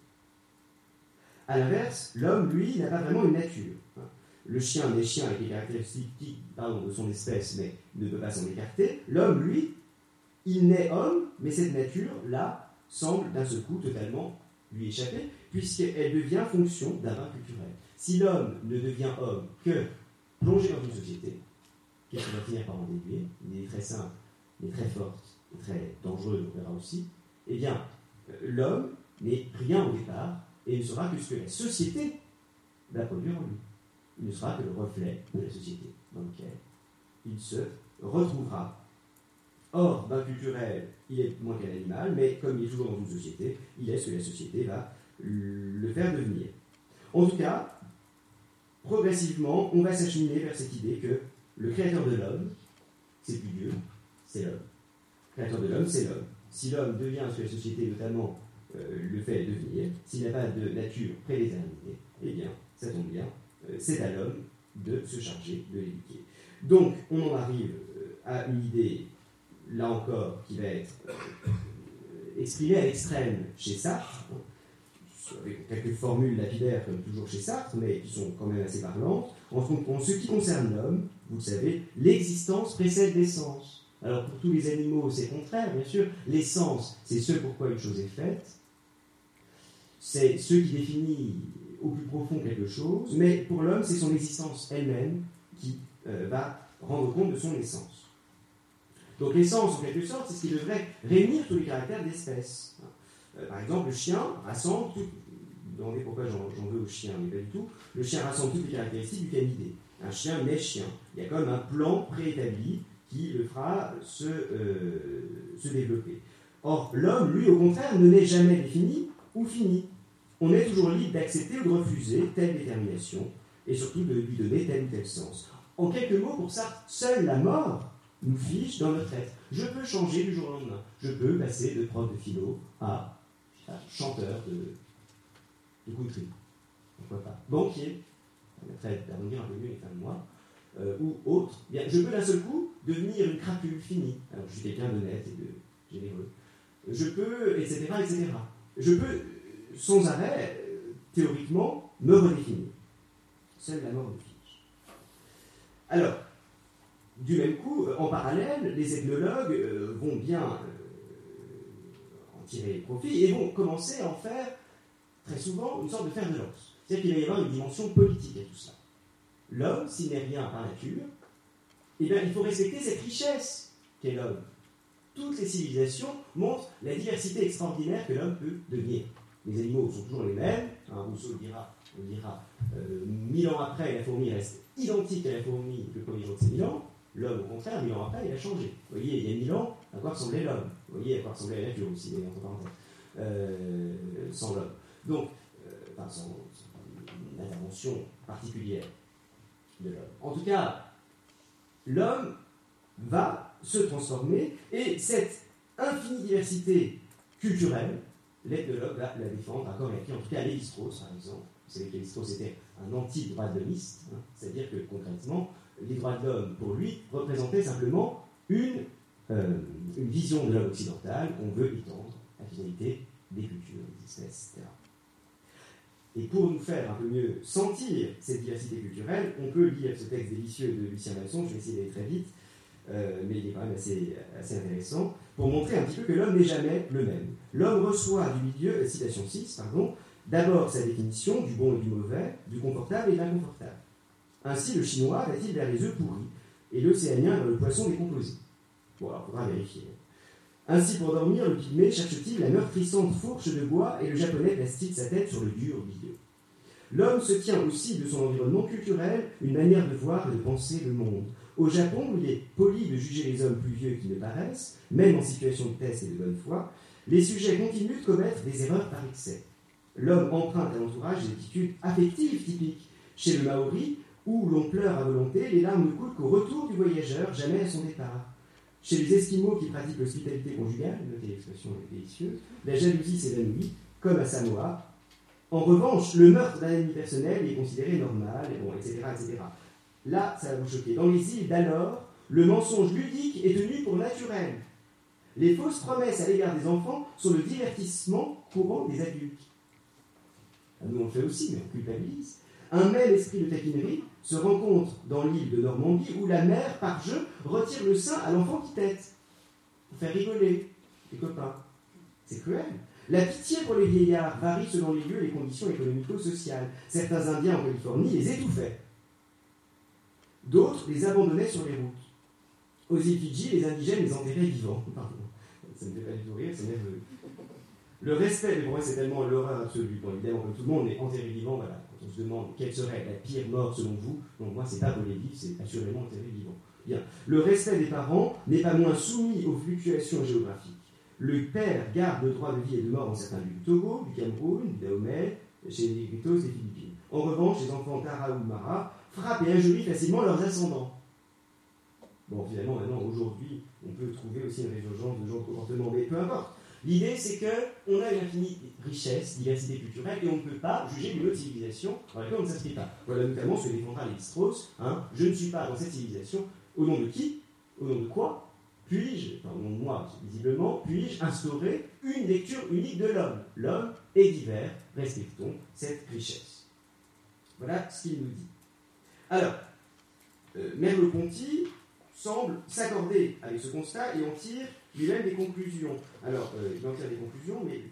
A l'inverse, l'homme, lui, n'a pas vraiment une nature. Le chien naît chien avec les caractéristiques pardon, de son espèce, mais ne peut pas s'en écarter. L'homme, lui, il naît homme, mais cette nature-là semble d'un seul coup totalement lui échapper, puisqu'elle devient fonction d'un bain culturel. Si l'homme ne devient homme que plongé dans une société, qu'est-ce qu'on va finir par en déduire, une idée très simple, mais très forte et très dangereuse, on verra aussi, eh bien, l'homme n'est rien au départ et ne sera que ce que la société va produire en lui. Il ne sera que le reflet de la société dans laquelle il se retrouvera. Or, bain culturel, il est moins qu'un animal, mais comme il est toujours dans une société, il est ce que la société va le faire devenir. En tout cas, progressivement, on va s'acheminer vers cette idée que le créateur de l'homme, c'est plus Dieu, c'est l'homme. Le créateur de l'homme, c'est l'homme. Si l'homme devient ce que la société, notamment, euh, le fait devenir, s'il n'a pas de nature prédéterminée, eh bien, ça tombe bien, euh, c'est à l'homme de se charger de l'éduquer. Donc, on en arrive euh, à une idée, là encore, qui va être euh, exprimée à l'extrême chez Sartre, avec quelques formules lapidaires comme toujours chez Sartre, mais qui sont quand même assez parlantes. En, en ce qui concerne l'homme, vous le savez, l'existence précède l'essence. Alors pour tous les animaux, c'est contraire, bien sûr. L'essence, c'est ce pourquoi une chose est faite. C'est ce qui définit au plus profond quelque chose, mais pour l'homme, c'est son existence elle-même qui euh, va rendre compte de son essence. Donc l'essence, en quelque sorte, c'est ce qui devrait réunir tous les caractères d'espèce. Euh, par exemple, le chien rassemble, tout, vous me demandez pourquoi j'en, j'en veux au chien, mais pas du tout, le chien rassemble toutes les caractéristiques du canidé. Un chien naît chien. Il y a comme un plan préétabli qui le fera se, euh, se développer. Or, l'homme, lui, au contraire, ne naît jamais défini ou fini. On est toujours libre d'accepter ou de refuser telle détermination, et surtout de lui donner tel ou tel sens. En quelques mots, pour ça, seule la mort nous fige dans notre être. Je peux changer du jour au lendemain. Je peux passer de prof de philo à, à chanteur de, de country. Pourquoi pas. Banquier, ça permettrait d'arrondir un peu mieux les fins de mois, euh, ou autre. Bien, je peux d'un seul coup devenir une crapule finie. Alors, je suis quelqu'un d'honnête et de généreux. Je peux, et cetera, et cetera. Je peux, sans arrêt, euh, théoriquement, me redéfinir. Seule la mort me fige. Alors, du même coup, en parallèle, les ethnologues euh, vont bien euh, en tirer profit et vont commencer à en faire, très souvent, une sorte de fer de lance. C'est-à-dire qu'il va y avoir une dimension politique à tout ça. L'homme, s'il n'est rien par nature, eh bien, il faut respecter cette richesse qu'est l'homme. Toutes les civilisations montrent la diversité extraordinaire que l'homme peut devenir. Les animaux sont toujours les mêmes, hein, Rousseau le dira, on le dira, euh, mille ans après, la fourmi reste identique à la fourmi le premier jour de ses mille ans. L'homme, au contraire, mille ans après, il a changé. Vous voyez, il y a mille ans, à quoi ressemblait l'homme. Vous voyez, à quoi ressemblait la nature aussi, d'ailleurs, entre parenthèses, euh, sans l'homme. Donc, euh, enfin, sans, sans une intervention particulière de l'homme. En tout cas, l'homme va se transformer, et cette infinie diversité culturelle, l'ethnologue va la défendre à corps et à cri, en tout cas Lévi-Strauss, par exemple. Vous savez que Lévi-Strauss était un anti-droit-de-l'homiste, hein, c'est-à-dire que, concrètement, les droits de l'homme, pour lui, représentaient simplement une, euh, une vision de l'homme occidental qu'on veut étendre à la finalité des cultures, des espèces, et cetera. Et pour nous faire un peu mieux sentir cette diversité culturelle, on peut lire ce texte délicieux de Lucien Masson, je vais essayer d'aller très vite, euh, mais il est quand même assez, assez intéressant, pour montrer un petit peu que l'homme n'est jamais le même. L'homme reçoit du milieu, euh, citation six, pardon, d'abord sa définition du bon et du mauvais, du confortable et de l'inconfortable. Ainsi, le chinois va-t-il vers les œufs pourris, et l'océanien vers le poisson décomposé. Bon, alors, il faudra vérifier. Ainsi, pour dormir, le pygmée cherche-t-il la meurtrissante fourche de bois, et le japonais place-t-il sa tête sur le dur milieu. L'homme se tient aussi de son environnement culturel une manière de voir et de penser le monde. Au Japon, où il est poli de juger les hommes plus vieux qu'ils ne paraissent, même en situation de test et de bonne foi, les sujets continuent de commettre des erreurs par excès. L'homme emprunte à l'entourage des attitudes affectives typiques. Chez le Maori, où l'on pleure à volonté, les larmes ne coulent qu'au retour du voyageur, jamais à son départ. Chez les Esquimaux qui pratiquent l'hospitalité conjugale, notez l'expression est délicieuse, la jalousie s'évanouit, comme à Samoa. En revanche, le meurtre d'un ennemi personnel est considéré normal, et bon, et cetera, et cetera. Là, ça va vous choquer. Dans les îles d'alors, le mensonge ludique est tenu pour naturel. Les fausses promesses à l'égard des enfants sont le divertissement courant des adultes. Nous, on le fait aussi, mais on culpabilise. Un même esprit de taquinerie se rencontre dans l'île de Normandie où la mère, par jeu, retire le sein à l'enfant qui tète pour faire rigoler les copains. C'est cruel. La pitié pour les vieillards varie selon les lieux et les conditions économico-sociales. Certains Indiens en Californie les étouffaient. D'autres les abandonnaient sur les routes. Aux îles Fidji, les indigènes les enterraient vivants. Pardon. Ça ne fait pas du tout rire, c'est nerveux. Le respect, mais pour moi c'est tellement l'horreur absolue. Bon, évidemment, comme tout le monde est enterré vivant, voilà. Quand on se demande quelle serait la pire mort selon vous, donc moi c'est pas voler vivre, c'est assurément enterré vivant. Bien. Le respect des parents n'est pas moins soumis aux fluctuations géographiques. Le père garde le droit de vie et de mort dans certains lieux du Togo, du Cameroun, du Dahomey, chez les Négritos des Philippines. En revanche, les enfants Tara ou Mara frappent et injurient facilement leurs ascendants. Bon, finalement, maintenant, aujourd'hui, on peut trouver aussi une résurgence de genre de comportement, mais peu importe. L'idée, c'est qu'on a une infinie richesse, diversité culturelle, et on ne peut pas juger d'une autre civilisation dans laquelle on ne s'inscrit pas. Voilà notamment ce que défendra Lévi-Strauss. Hein, je ne suis pas dans cette civilisation. Au nom de qui? Au nom de quoi puis-je, enfin, au nom de moi, visiblement, puis-je instaurer une lecture unique de l'homme? L'homme est divers, respectons cette richesse. Voilà ce qu'il nous dit. Alors, euh, Merleau-Ponty semble s'accorder avec ce constat et en tire lui-même des conclusions. Alors, euh, il en tire des conclusions, mais,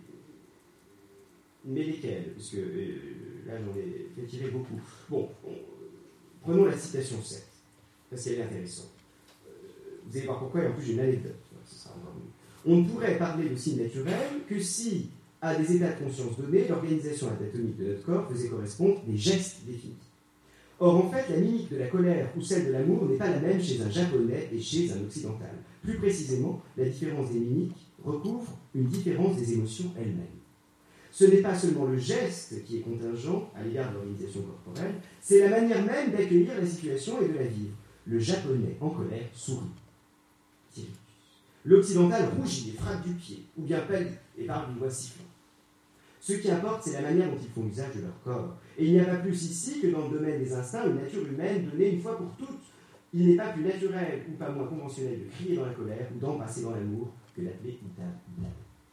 mais lesquelles? Parce que euh, là, j'en ai fait tirer beaucoup. Bon, on, prenons la citation sept, parce qu'elle est intéressante. Vous allez voir pourquoi, et en plus j'ai une anecdote. Ce sera encore mieux. On ne pourrait parler de signes naturels que si, à des états de conscience donnés, l'organisation anatomique de notre corps faisait correspondre des gestes définis. Or, en fait, la mimique de la colère ou celle de l'amour n'est pas la même chez un japonais et chez un occidental. Plus précisément, la différence des mimiques recouvre une différence des émotions elles-mêmes. Ce n'est pas seulement le geste qui est contingent à l'égard de l'organisation corporelle, c'est la manière même d'accueillir la situation et de la vivre. Le japonais en colère sourit. L'occidental rougit et frappe du pied, ou bien pâlit et parle d'une voix sifflante. Ce qui importe, c'est la manière dont ils font usage de leur corps. Et il n'y a pas plus ici que dans le domaine des instincts, une nature humaine donnée une fois pour toutes. Il n'est pas plus naturel ou pas moins conventionnel de crier dans la colère ou d'embrasser dans l'amour que d'appeler Ita Ita.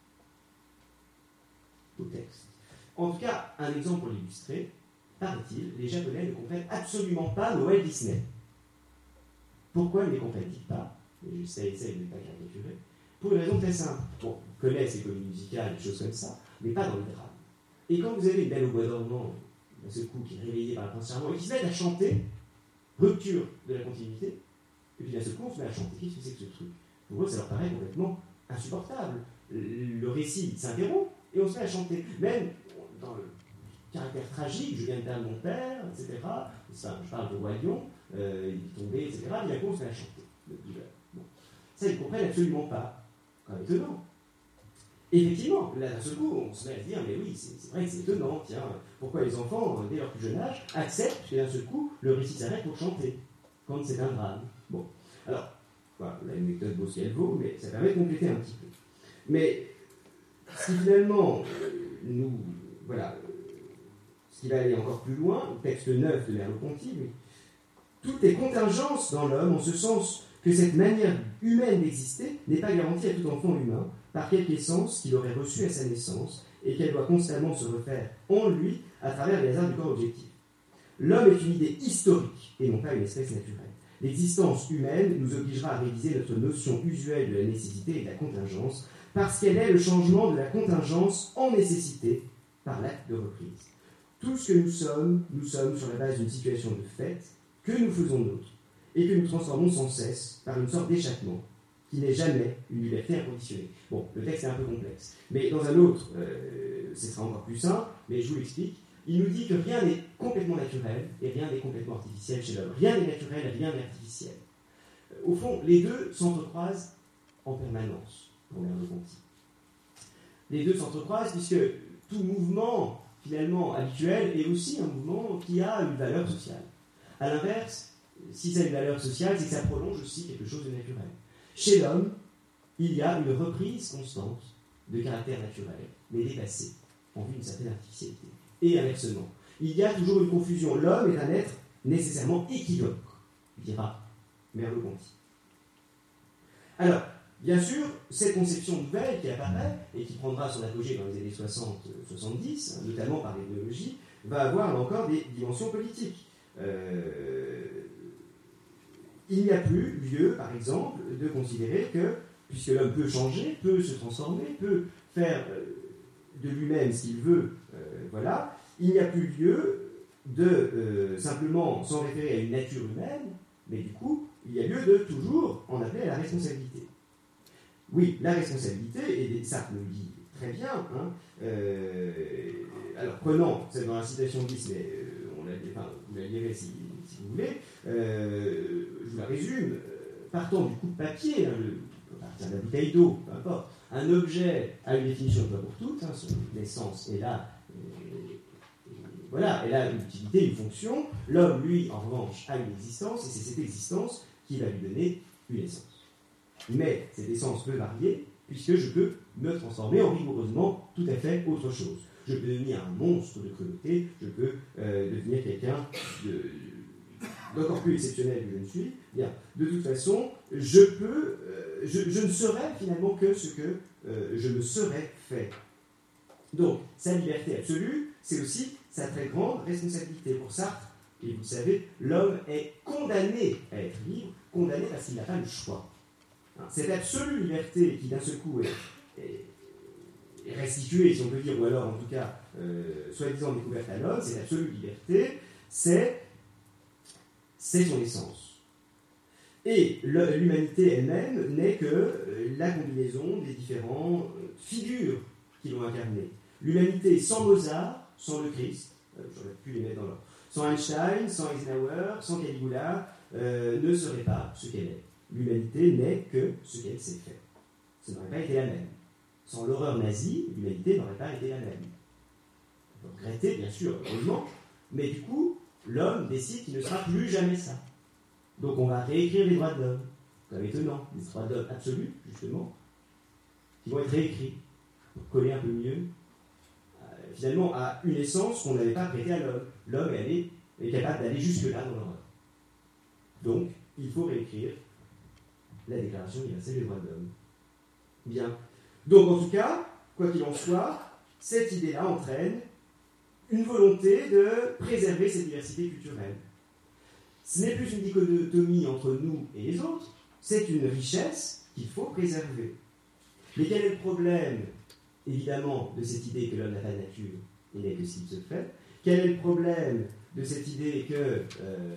Au texte. En tout cas, un exemple pour l'illustrer, paraît-il, les Japonais ne comprennent absolument pas Noël Disney. Pourquoi ils ne les comprennent pas? J'essaie de ne pas caricaturer. Pour une raison très simple. Bon, on connaît ces comédies musicales, des choses comme ça, mais pas dans le drame. Et quand vous avez une belle au bois dormant, d'un seul coup, qui est réveillée par un prince charmant, et qui se met à chanter, rupture de la continuité, et puis d'un seul coup, on se met à chanter. Qu'est-ce que c'est que ce truc? Pour eux, ça leur paraît complètement insupportable. Le récit s'interrompt, et on se met à chanter. Même dans le caractère tragique, je viens de perdre mon père, et cetera. Ça, je parle de Roi Lion, euh, il est tombé, et cetera. Et d'un coup, on se met à chanter. Bon. Ça, ils ne comprennent absolument pas. Quand même étonnant. Effectivement, là, d'un seul coup, on se met à se dire, mais oui, c'est, c'est vrai que c'est étonnant, tiens, pourquoi les enfants, dès leur plus jeune âge, acceptent que d'un seul coup, le récit s'arrête pour chanter, quand c'est un drame. Bon, alors, voilà, la méthode vaut ce qu'elle vaut, mais ça permet de compléter un petit peu. Mais, si finalement, nous, voilà, ce qui va aller encore plus loin, le texte neuf de Merleau-Ponty, tout est contingence dans l'homme, en ce sens que cette manière humaine d'exister n'est pas garantie à tout enfant humain par quelque essence qu'il aurait reçue à sa naissance et qu'elle doit constamment se refaire en lui à travers les hasards du corps objectif. L'homme est une idée historique et non pas une espèce naturelle. L'existence humaine nous obligera à réviser notre notion usuelle de la nécessité et de la contingence parce qu'elle est le changement de la contingence en nécessité par l'acte de reprise. Tout ce que nous sommes, nous sommes sur la base d'une situation de fait que nous faisons nôtre et que nous transformons sans cesse par une sorte d'échappement qui n'est jamais une liberté inconditionnée. Bon, le texte est un peu complexe, mais dans un autre, euh, ce sera encore plus simple, mais je vous l'explique. Il nous dit que rien n'est complètement naturel et rien n'est complètement artificiel chez l'homme. Rien n'est naturel, rien n'est artificiel. Au fond, les deux s'entrecroisent en permanence, pour Merleau-Ponty. Les deux s'entrecroisent puisque tout mouvement, finalement, habituel est aussi un mouvement qui a une valeur sociale. À l'inverse, si ça a une valeur sociale, c'est que ça prolonge aussi quelque chose de naturel. Chez l'homme, il y a une reprise constante de caractère naturel, mais dépassé, en vue d'une certaine artificialité. Et inversement, il y a toujours une confusion. L'homme est un être nécessairement équivoque, dira Merleau-Ponty. Alors, bien sûr, cette conception nouvelle qui apparaît et qui prendra son apogée dans les années soixante soixante-dix, notamment par l'ethnologie, va avoir là encore des dimensions politiques. Euh, il n'y a plus lieu, par exemple, de considérer que, puisque l'homme peut changer, peut se transformer, peut faire euh, de lui-même ce qu'il veut, euh, voilà, il n'y a plus lieu de euh, simplement s'en référer à une nature humaine, mais du coup, il y a lieu de toujours en appeler à la responsabilité. Oui, la responsabilité, et Sartre nous le dit très bien, hein, euh, alors prenons, c'est dans la citation dix, mais euh, on l'a, enfin, vous la lirez si, si vous voulez, euh, je vous la résume, partant du coup de papier, hein, le, à partir de la bouteille d'eau, peu importe, un objet a une définition une fois pour toutes, hein, son essence est là, et, et, voilà, elle a une utilité, une fonction, l'homme, lui, en revanche, a une existence, et c'est cette existence qui va lui donner une essence. Mais cette essence peut varier, puisque je peux me transformer en rigoureusement tout à fait autre chose. Je peux devenir un monstre de cruauté, je peux euh, devenir quelqu'un de, d'encore plus exceptionnel que je ne suis. Bien, de toute façon, je peux, euh, je, je ne serai finalement que ce que euh, je me serais fait. Donc, sa liberté absolue, c'est aussi sa très grande responsabilité. Pour Sartre, et vous le savez, l'homme est condamné à être libre, condamné parce qu'il n'a pas le choix. Cette absolue liberté qui d'un seul coup est, est, est restituée, si on peut dire, ou alors en tout cas, euh, soi-disant découverte à l'homme, cette absolue liberté, c'est, c'est son essence. Et le, l'humanité elle-même n'est que euh, la combinaison des différentes euh, figures qui l'ont incarnée. L'humanité sans Mozart, sans le Christ, euh, j'aurais pu les mettre dans l'ordre, sans Einstein, sans Eisenhower, sans Caligula, euh, ne serait pas ce qu'elle est. L'humanité n'est que ce qu'elle sait faire. Ça n'aurait pas été la même. Sans l'horreur nazie, l'humanité n'aurait pas été la même. On peut regretter, bien sûr, heureusement, mais du coup, l'homme décide qu'il ne sera plus jamais ça. Donc on va réécrire les droits de l'homme. C'est étonnant, les droits de l'homme absolus, justement, qui vont être réécrits pour coller un peu mieux, euh, finalement, à une essence qu'on n'avait pas prêtée à l'homme. L'homme est, allé, est capable d'aller jusque-là dans l'horreur. Donc, il faut réécrire la Déclaration universelle des droits de l'homme. Bien. Donc, en tout cas, quoi qu'il en soit, cette idée-là entraîne une volonté de préserver cette diversité culturelle. Ce n'est plus une dichotomie entre nous et les autres, c'est une richesse qu'il faut préserver. Mais quel est le problème, évidemment, de cette idée que l'homme n'a pas de nature et n'est que ce qu'il se fait? Quel est le problème de cette idée que... Euh,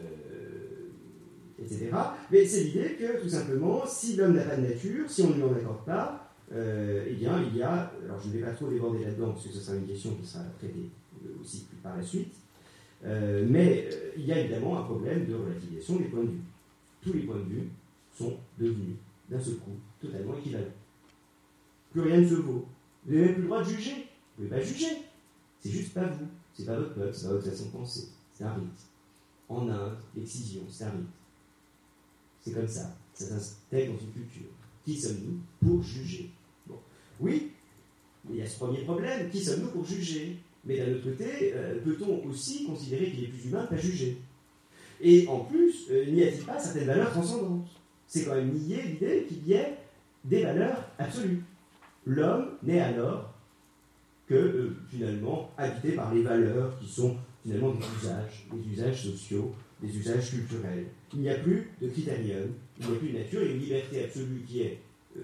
et cetera. Mais c'est l'idée que, tout simplement, si l'homme n'a pas de nature, si on ne lui en accorde pas, euh, eh bien, il y a... Alors, je ne vais pas trop déborder là-dedans, parce que ce sera une question qui sera traitée aussi par la suite. Euh, mais euh, il y a évidemment un problème de relativisation des points de vue. Tous les points de vue sont devenus, d'un seul coup, totalement équivalents. Plus rien ne se vaut. Vous n'avez même plus le droit de juger. Vous ne pouvez pas juger. C'est juste pas vous. C'est pas votre peuple, c'est pas votre façon de penser. C'est un rite. En Inde, l'excision, c'est un rite. C'est comme ça. Ça s'intègre dans une culture. Qui sommes-nous pour juger? Bon. Oui, mais il y a ce premier problème. Qui sommes-nous pour juger? Mais d'un autre côté, euh, peut-on aussi considérer qu'il est plus humain de ne pas juger? Et en plus, euh, n'y a-t-il pas certaines valeurs transcendantes? C'est quand même nier l'idée qu'il y ait des valeurs absolues. L'homme n'est alors que, euh, finalement, habité par les valeurs qui sont, finalement, des usages, des usages sociaux, des usages culturels. Il n'y a plus de critérium, il n'y a plus de nature, et une liberté absolue qui est, euh,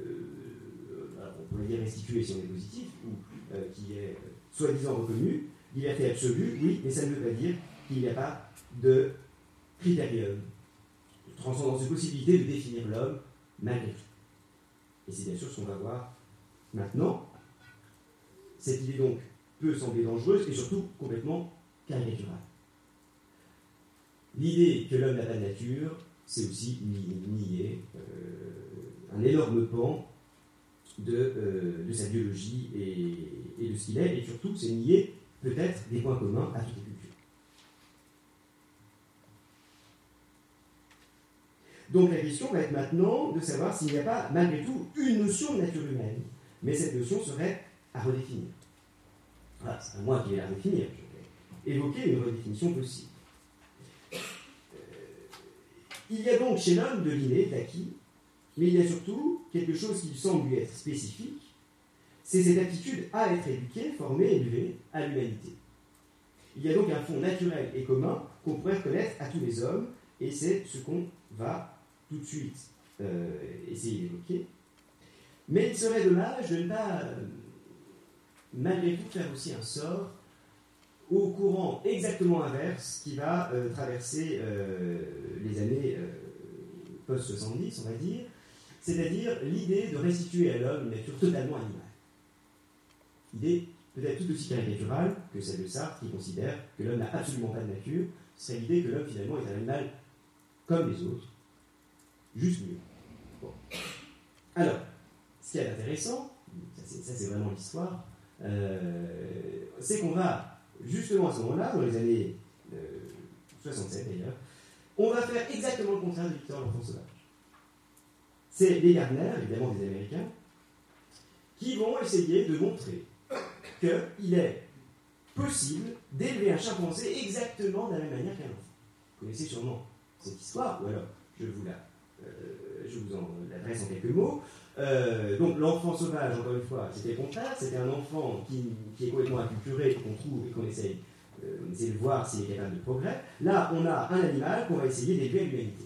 on pourrait dire restituée si on est positif, ou euh, qui est... Euh, soi-disant reconnue, liberté absolue, oui, mais ça ne veut pas dire qu'il n'y a pas de critérium, de transcendance, de possibilité de définir l'homme malgré tout. Et c'est bien sûr ce qu'on va voir maintenant. Cette idée donc peut sembler dangereuse et surtout complètement caricaturale. L'idée que l'homme n'a pas de nature, c'est aussi nier euh, un énorme pan De, euh, de sa biologie et, et de ce qu'il est, et surtout, c'est nier peut-être des points communs à toutes les cultures. Donc la question va être maintenant de savoir s'il n'y a pas, malgré tout, une notion de nature humaine, mais cette notion serait à redéfinir. Voilà, c'est pas moi qui vais la redéfinir, je vais évoquer une redéfinition possible. Euh, il y a donc chez l'homme de l'inné, d'acquis, mais il y a surtout quelque chose qui semble lui être spécifique, c'est cette aptitude à être éduqué, formé, élevé à l'humanité. Il y a donc un fond naturel et commun qu'on pourrait reconnaître à tous les hommes, et c'est ce qu'on va tout de suite euh, essayer d'évoquer. Mais il serait dommage de ne pas, euh, malgré tout, faire aussi un sort au courant exactement inverse qui va euh, traverser euh, les années euh, post soixante-dix, on va dire, c'est-à-dire l'idée de restituer à l'homme une nature totalement animale. Idée peut-être tout aussi caricaturale que celle de Sartre, qui considère que l'homme n'a absolument pas de nature, c'est l'idée que l'homme finalement est un animal comme les autres, juste mieux. Bon. Alors, ce qui est intéressant, ça c'est, ça c'est vraiment l'histoire, euh, c'est qu'on va, justement à ce moment-là, dans les années euh, soixante-sept d'ailleurs, on va faire exactement le contraire de Victor l'enfant sauvage. C'est les Gardner, évidemment des Américains, qui vont essayer de montrer qu'il est possible d'élever un chimpanzé exactement de la même manière qu'un enfant. Vous connaissez sûrement cette histoire, ou alors je vous, la, euh, je vous en l'adresse en quelques mots. Euh, donc l'enfant sauvage, encore une fois, c'était le contraire, c'était un enfant qui, qui est complètement acculturé, qu'on trouve et qu'on essaye, euh, on essaie de voir s'il est capable de progrès. Là, on a un animal qu'on va essayer d'élever à l'humanité.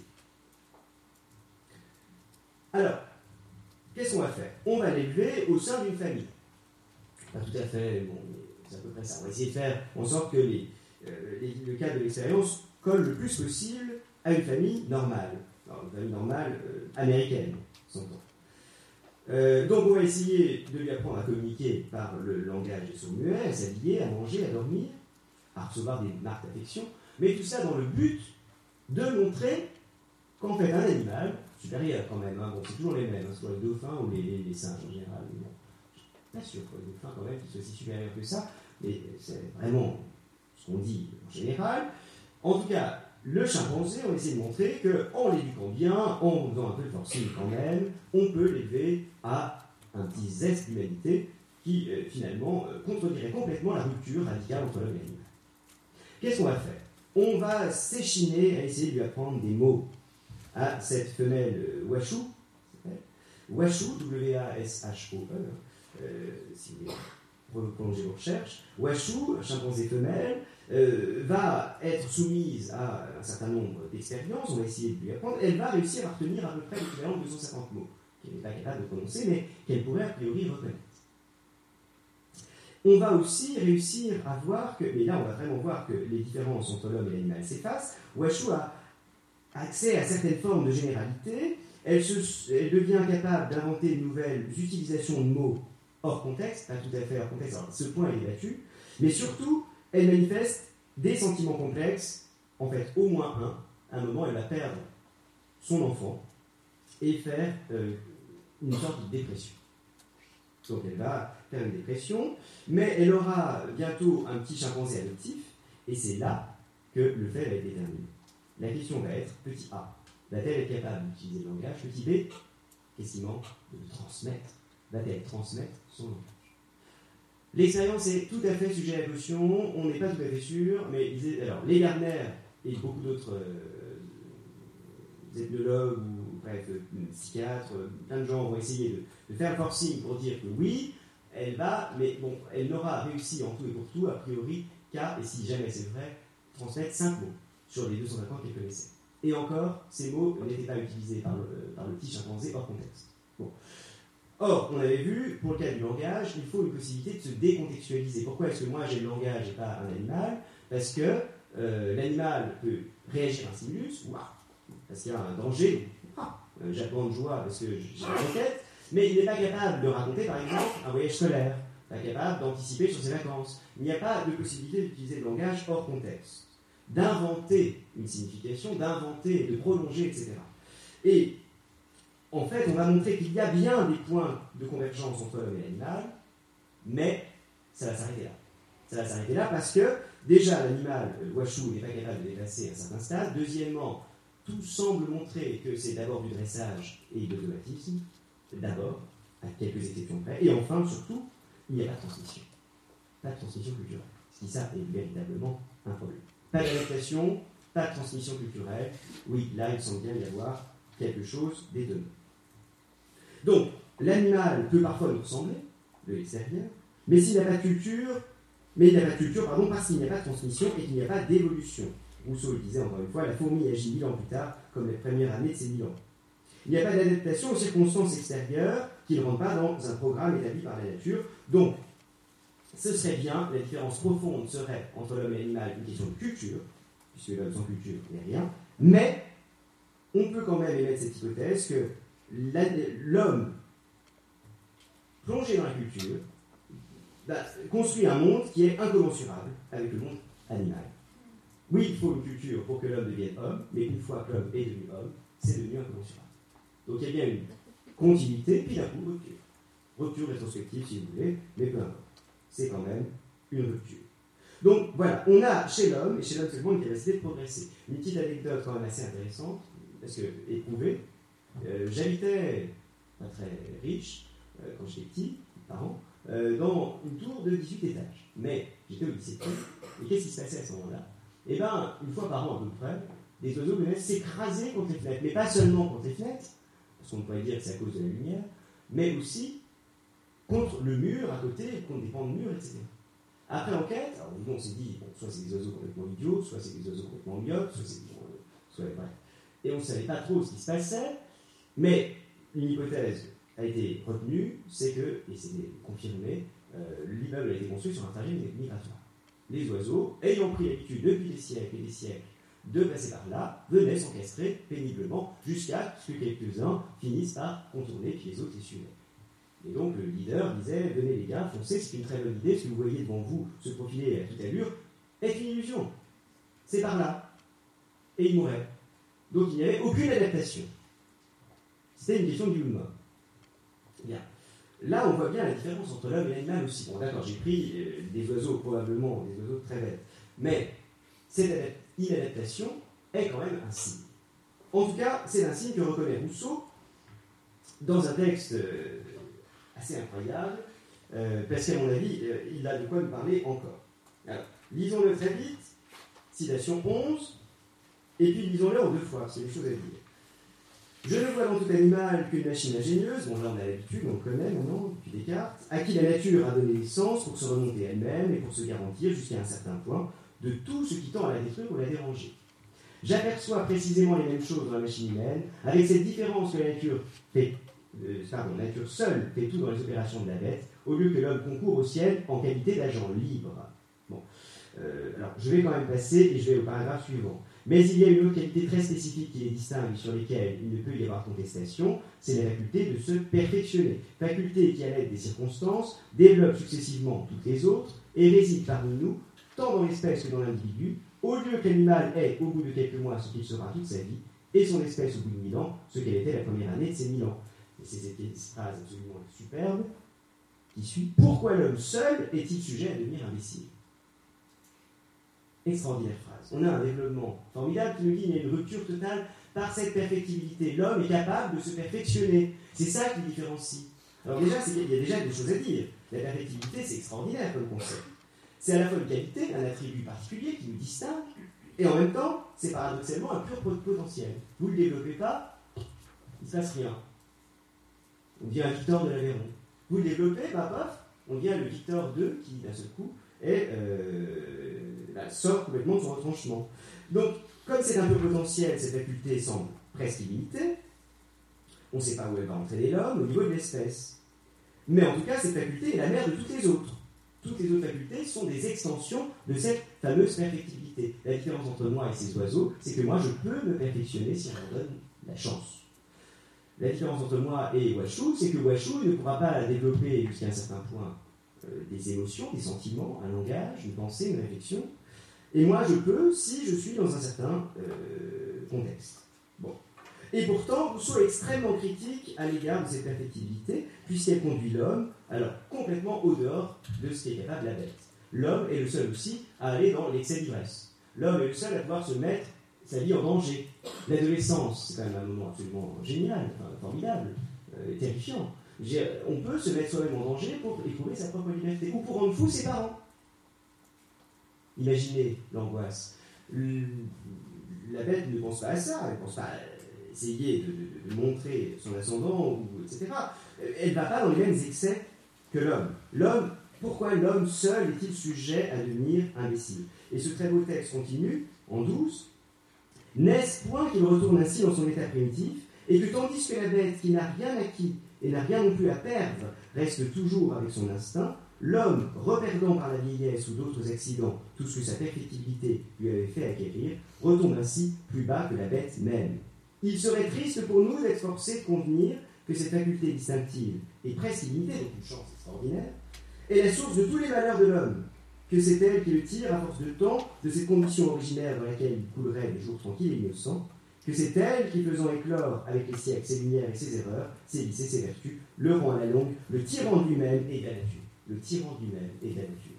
Alors, qu'est-ce qu'on va faire? On va l'élever au sein d'une famille. Pas tout à fait, bon, c'est à peu près ça. On va essayer de faire en sorte que les, euh, les, le cadre de l'expérience colle le plus possible à une famille normale. Alors, une famille normale euh, américaine, s'entend. Euh, donc on va essayer de lui apprendre à communiquer par le langage des sourds-muets, à s'habiller, à manger, à dormir, à recevoir des marques d'affection, mais tout ça dans le but de montrer qu'en fait un animal, supérieur quand même, hein, bon, c'est toujours les mêmes, hein, soit les dauphins ou les, les, les singes en général, mais bon, je suis pas sûr que les dauphins quand même qu'ils soient aussi supérieurs que ça, mais c'est vraiment ce qu'on dit en général. En tout cas, le chimpanzé, on essaie de montrer qu'en l'éduquant bien, en faisant un peu de forcing quand même, on peut l'élever à un petit zeste d'humanité qui, euh, finalement, euh, contredirait complètement la rupture radicale entre l'homme et l'animal. Qu'est-ce qu'on va faire? On va s'échiner à essayer de lui apprendre des mots à cette femelle euh, Washoe. Washoe, W A S H O E, euh, si vous voulez prolonger vos recherches. Washoe, chimpanzé femelle, Euh, va être soumise à un certain nombre d'expériences, on va essayer de lui apprendre, elle va réussir à retenir à peu près l'équivalent de deux cent cinquante mots, qu'elle n'est pas capable de prononcer, mais qu'elle pourrait a priori reconnaître. On va aussi réussir à voir que, mais là on va vraiment voir que les différences entre l'homme et l'animal s'effacent. Washoe a accès à certaines formes de généralité, elle, se, elle devient capable d'inventer de nouvelles utilisations de mots hors contexte, pas tout à fait hors contexte, alors ce point est battu, mais surtout elle manifeste des sentiments complexes, en fait au moins un. À un moment, elle va perdre son enfant et faire euh, une sorte de dépression. Donc elle va faire une dépression, mais elle aura bientôt un petit chimpanzé adoptif, et c'est là que le fait va être déterminé. La question va être, petit A, va-t-elle être capable d'utiliser le langage? Petit B, qu'est-ce qui manque de le transmettre? Va-t-elle transmettre son langage? L'expérience est tout à fait sujet à la caution, on n'est pas tout à fait sûr, mais alors, les Gardner et beaucoup d'autres euh, ethnologues ou bref, euh, psychiatres, plein de gens vont essayer de, de faire le forcing pour dire que oui, elle va, mais bon, elle n'aura réussi en tout et pour tout, a priori, qu'à, et si jamais c'est vrai, transmettre cinq mots sur les deux cent cinquante qu'elle connaissait. Et encore, ces mots n'étaient pas utilisés par le, par le petit chimpanzé hors contexte. Bon. Or, on avait vu, pour le cas du langage, il faut une possibilité de se décontextualiser. Pourquoi est-ce que moi j'ai le langage et pas un animal? Parce que euh, l'animal peut réagir à un stimulus, waouh, parce qu'il y a un danger, ah, euh, j'appelle de joie parce que j'ai la conquête, mais il n'est pas capable de raconter, par exemple, un voyage scolaire, pas capable d'anticiper sur ses vacances. Il n'y a pas de possibilité d'utiliser le langage hors contexte, d'inventer une signification, d'inventer, de prolonger, et cetera. Et en fait, on va montrer qu'il y a bien des points de convergence entre l'homme et l'animal, mais ça va s'arrêter là. Ça va s'arrêter là parce que, déjà, l'animal, le Washoe, n'est pas capable de dépasser un certain stade. Deuxièmement, tout semble montrer que c'est d'abord du dressage et de l'automatisme, d'abord, à quelques exceptions près. Et enfin, surtout, il n'y a pas de transmission. Pas de transmission culturelle. Ce qui, ça, est véritablement un problème. Pas d'adaptation, pas de transmission culturelle. Oui, là, il semble bien y avoir quelque chose d'étonnant. Donc, l'animal peut parfois nous ressembler, de l'extérieur, mais s'il n'a pas de culture, mais il n'a pas de culture, pardon, parce qu'il n'y a pas de transmission et qu'il n'y a pas d'évolution. Rousseau le disait encore une fois, la fourmi agit mille ans plus tard, comme les premières années de ses mille ans. Il n'y a pas d'adaptation aux circonstances extérieures qui ne rentrent pas dans un programme établi par la nature. Donc, ce serait bien, la différence profonde serait entre l'homme et l'animal une question de culture, puisque l'homme sans culture n'est rien, mais on peut quand même émettre cette hypothèse que l'homme, plongé dans la culture, bah, construit un monde qui est incommensurable avec le monde animal. Oui, il faut une culture pour que l'homme devienne homme, mais une fois que l'homme est devenu homme, c'est devenu incommensurable. Donc il y a bien une continuité, puis d'un coup, rupture. Rupture rétrospective, si vous voulez, mais peu importe. C'est quand même une rupture. Donc voilà, on a chez l'homme, et chez l'homme seulement, une capacité de progresser. Une petite anecdote quand même assez intéressante, parce que éprouvée. Euh, j'habitais, pas très riche, euh, quand j'étais petit, parents, euh, dans une tour de dix-huit étages. Mais j'étais au lycée. Et qu'est-ce qui se passait à ce moment-là? Eh bien, une fois par an à peu près, des oiseaux venaient s'écraser contre les fenêtres. Mais pas seulement contre les fenêtres, parce qu'on pourrait dire que c'est à cause de la lumière, mais aussi contre le mur à côté, contre des pans de mur, et cetera. Après enquête, alors on s'est dit, bon, soit c'est des oiseaux complètement idiots, soit c'est des oiseaux complètement myotes, soit c'est des gens, soit bref. Et on ne savait pas trop ce qui se passait, mais une hypothèse a été retenue, c'est que, et c'est confirmé, euh, l'immeuble a été construit sur un trajet migratoire. Les oiseaux, ayant pris l'habitude depuis des siècles et des siècles de passer par là, venaient s'encastrer péniblement jusqu'à ce que quelques-uns finissent par contourner, puis les autres les suivaient. Et donc le leader disait, venez les gars, foncez, c'est une très bonne idée, ce que vous voyez devant vous se profiler à toute allure est une illusion. C'est par là. Et il mourait. Donc il n'y avait aucune adaptation. C'était une question de vie ou de mort. Bien. Là, on voit bien la différence entre l'homme et l'animal aussi. Bon, d'accord, j'ai pris euh, des oiseaux, probablement des oiseaux très bêtes. Mais cette inadaptation est quand même un signe. En tout cas, c'est un signe que reconnaît Rousseau dans un texte euh, assez incroyable, euh, parce qu'à mon avis, euh, il a de quoi nous parler encore. Alors, lisons-le très vite, citation onze, et puis lisons-le en deux fois, c'est des choses à dire. Je ne vois dans tout animal qu'une machine ingénieuse, bon là on a l'habitude, on le connaît maintenant, depuis Descartes, à qui la nature a donné naissance pour se remonter elle-même et pour se garantir jusqu'à un certain point de tout ce qui tend à la détruire ou la déranger. J'aperçois précisément les mêmes choses dans la machine humaine, avec cette différence que la nature fait, euh, pardon, la nature seule fait tout dans les opérations de la bête, au lieu que l'homme concourt au ciel en qualité d'agent libre. Bon, euh, alors je vais quand même passer et je vais au paragraphe suivant. Mais il y a une autre qualité très spécifique qui les distingue, sur lesquelles il ne peut y avoir contestation, c'est la faculté de se perfectionner. Faculté qui, à l'aide des circonstances, développe successivement toutes les autres et réside parmi nous, tant dans l'espèce que dans l'individu, au lieu que l'animal est, au bout de quelques mois, ce qu'il sera toute sa vie, et son espèce au bout de mille ans, ce qu'elle était la première année de ces mille ans. Et c'est cette phrase absolument superbe qui suit. Pourquoi l'homme seul est-il sujet à devenir imbécile ? Extraordinaire phrase. On a un développement formidable qui nous dit qu'il y a une rupture totale par cette perfectibilité. L'homme est capable de se perfectionner. C'est ça qui différencie. Alors déjà, c'est qu'il y a déjà des choses à dire. La perfectibilité, c'est extraordinaire comme concept. C'est à la fois une qualité, un attribut particulier qui nous distingue, et en même temps, c'est paradoxalement un pur potentiel. Vous ne le développez pas, il ne se passe rien. On devient un Victor de l'Aveyron. Vous le développez, bah, paf, on devient le Victor deux qui, d'un seul coup, est, euh, là, sort complètement de son retranchement. Donc, comme c'est un peu potentiel, cette faculté semble presque illimitée, on ne sait pas où elle va entraîner l'homme au niveau de l'espèce. Mais en tout cas, cette faculté est la mère de toutes les autres. Toutes les autres facultés sont des extensions de cette fameuse perfectibilité. La différence entre moi et ces oiseaux, c'est que moi, je peux me perfectionner si on me donne la chance. La différence entre moi et Washoe, c'est que Washoe ne pourra pas développer jusqu'à un certain point euh, des émotions, des sentiments, un langage, une pensée, une réflexion. Et moi, je peux si je suis dans un certain euh, contexte. Bon. Et pourtant, Rousseau est extrêmement critique à l'égard de cette perfectibilité, puisqu'elle conduit l'homme, alors complètement au dehors de ce qui est capable la bête. L'homme est le seul aussi à aller dans l'excès d'ivresse. L'homme est le seul à pouvoir se mettre sa vie en danger. L'adolescence, c'est quand même un moment absolument génial, enfin, formidable, euh, terrifiant. On peut se mettre soi-même en danger pour éprouver sa propre liberté, ou pour rendre fou ses parents. Imaginez l'angoisse. La bête ne pense pas à ça, elle ne pense pas à essayer de, de, de montrer son ascendant, ou, et cetera. Elle ne va pas dans les mêmes excès que l'homme. L'homme, pourquoi l'homme seul est-il sujet à devenir imbécile ? Et ce très beau texte continue, en douze. N'est-ce point qu'il retourne ainsi dans son état primitif, et que tandis que la bête qui n'a rien acquis et n'a rien non plus à perdre reste toujours avec son instinct, l'homme, reperdant par la vieillesse ou d'autres accidents tout ce que sa perfectibilité lui avait fait acquérir, retombe ainsi plus bas que la bête même. Il serait triste pour nous d'être forcés de convenir que cette faculté distinctive est presque illimitée, donc une chance extraordinaire, est la source de tous les malheurs de l'homme, que c'est elle qui le tire à force de temps de cette condition originaire dans laquelle il coulerait des jours tranquilles et innocents, que c'est elle qui, faisant éclore avec les siècles ses lumières et ses erreurs, ses vices et ses vertus, le rend à la longue le tyran de lui-même et de la nature. Le tyran de lui-même et de la nature.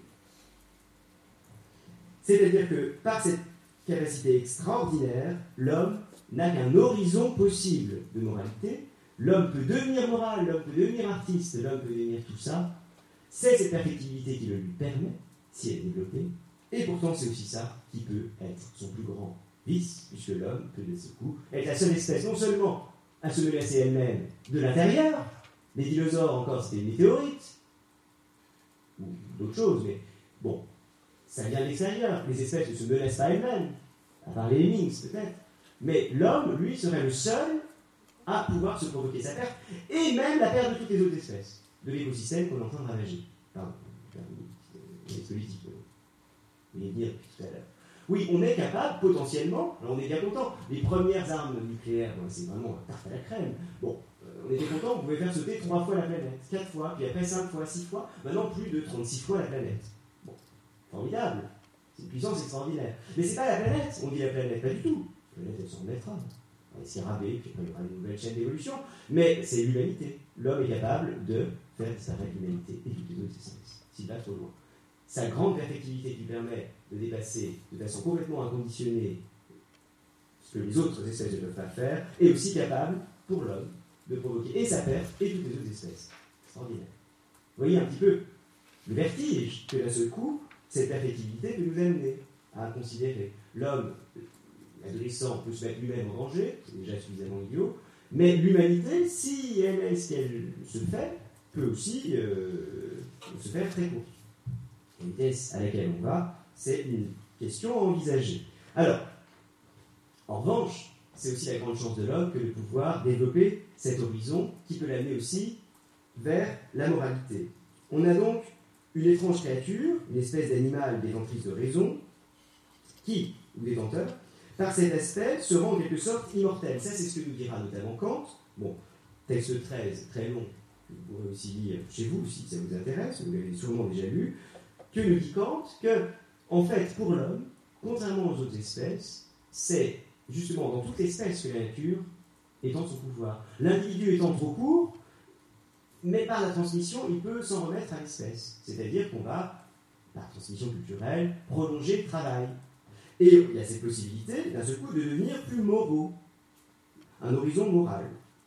C'est-à-dire que par cette capacité extraordinaire, l'homme n'a qu'un horizon possible de moralité. L'homme peut devenir moral, l'homme peut devenir artiste, l'homme peut devenir tout ça. C'est cette perfectibilité qui le lui permet, si elle est développée, et pourtant c'est aussi ça qui peut être son plus grand vice, puisque l'homme peut de ce coup être la seule espèce non seulement à se menacer elle-même de l'intérieur, les dinosaures encore c'était une météorite, ou d'autres choses, mais bon, ça vient de l'extérieur, les espèces ne se menacent pas elles-mêmes, à part les lemmings peut-être, mais l'homme, lui, serait le seul à pouvoir se provoquer sa perte, et même la perte de toutes les autres espèces, de l'écosystème qu'on est en train de ravager. Pardon, c'est politique, vous voulez dire tout à l'heure. Oui, on est capable, potentiellement, alors on est bien content. Les premières armes nucléaires, bon, c'est vraiment un tarte à la crème. Bon, euh, on était content, on pouvait faire sauter trois fois la planète, quatre fois, puis après cinq fois, six fois, maintenant plus de trente-six fois la planète. Bon, formidable. C'est une puissance extraordinaire. Mais c'est pas la planète, on dit la planète, pas du tout. La planète, elle s'en remettra. On va essayer de raber, puis après il y aura une nouvelle chaîne d'évolution. Mais c'est l'humanité. L'homme est capable de faire disparaître l'humanité et toutes les autres espèces, s'il va trop loin. Sa grande perfectivité qui permet de dépasser de façon complètement inconditionnée ce que les autres espèces ne peuvent pas faire, est aussi capable, pour l'homme, de provoquer et sa perte et toutes les autres espèces. Extraordinaire. Vous voyez un petit peu le vertige que d'un seul coup, cette perfectibilité peut nous amener à considérer. L'homme, l'adolescent, peut se mettre lui-même en danger, c'est déjà suffisamment idiot, mais l'humanité, si elle est ce qu'elle se fait, peut aussi euh, se faire très courte. La vitesse à laquelle on va, c'est une question à envisager. Alors, en revanche, c'est aussi la grande chance de l'homme que de pouvoir développer cet horizon qui peut l'amener aussi vers la moralité. On a donc une étrange créature, une espèce d'animal détentrice de raison, qui, ou détenteur, par cet aspect, se rend en quelque sorte immortel. Ça, c'est ce que nous dira notamment Kant. Bon, texte treize, très long, que vous pourrez aussi lire chez vous, si ça vous intéresse, vous l'avez sûrement déjà lu, que nous dit Kant que, en fait, pour l'homme, contrairement aux autres espèces, c'est justement dans toute espèce que la nature étend son pouvoir. L'individu étant trop court, mais par la transmission, il peut s'en remettre à l'espèce. C'est-à-dire qu'on va, par transmission culturelle, prolonger le travail. Et il y a cette possibilité, d'un seul coup, de devenir plus moraux. Un horizon moral.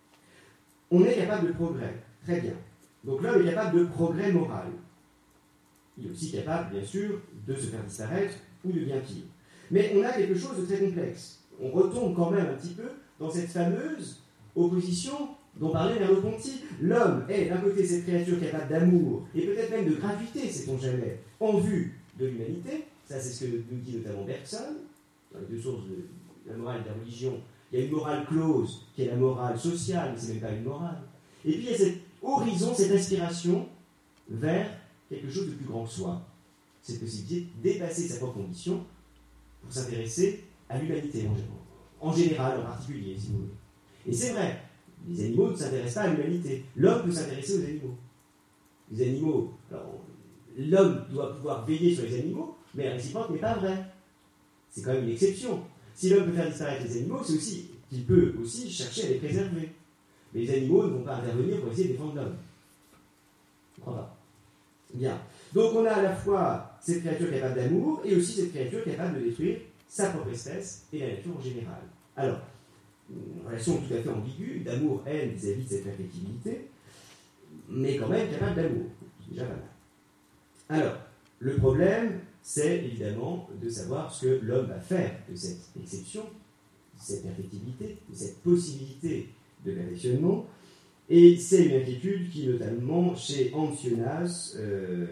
On est capable de progrès. Très bien. Donc l'homme est capable de progrès moral. Il est aussi capable, bien sûr, de se faire disparaître ou de bien pire. Mais on a quelque chose de très complexe. On retombe quand même un petit peu dans cette fameuse opposition dont parlait Merleau-Ponty. L'homme est d'un côté cette créature capable d'amour et peut-être même de gratuité, sait-on jamais, en vue de l'humanité. Ça, c'est ce que nous dit notamment Bergson, dans les deux sources de la morale et de la religion. Il y a une morale close, qui est la morale sociale, mais ce n'est même pas une morale. Et puis il y a cet horizon, cette aspiration vers quelque chose de plus grand que soi. Cette possibilité de dépasser sa propre condition pour s'intéresser à l'humanité en général, en particulier, si vous voulez. Et c'est vrai, les animaux ne s'intéressent pas à l'humanité. L'homme peut s'intéresser aux animaux. Les animaux, alors, l'homme doit pouvoir veiller sur les animaux, mais la réciproque n'est pas vraie. C'est quand même une exception. Si l'homme peut faire disparaître les animaux, c'est aussi qu'il peut aussi chercher à les préserver. Mais les animaux ne vont pas intervenir pour essayer de défendre l'homme. Je ne crois pas. Bien. Donc on a à la fois cette créature capable d'amour et aussi cette créature capable de détruire sa propre espèce et la nature en général. Alors, une relation tout à fait ambiguë, d'amour-haine vis-à-vis de cette perfectibilité, mais quand même capable d'amour. C'est déjà pas mal. Alors, le problème, c'est évidemment de savoir ce que l'homme va faire de cette exception, de cette perfectibilité, de cette possibilité de perfectionnement. Et c'est une inquiétude qui, notamment chez Hans Jonas, euh,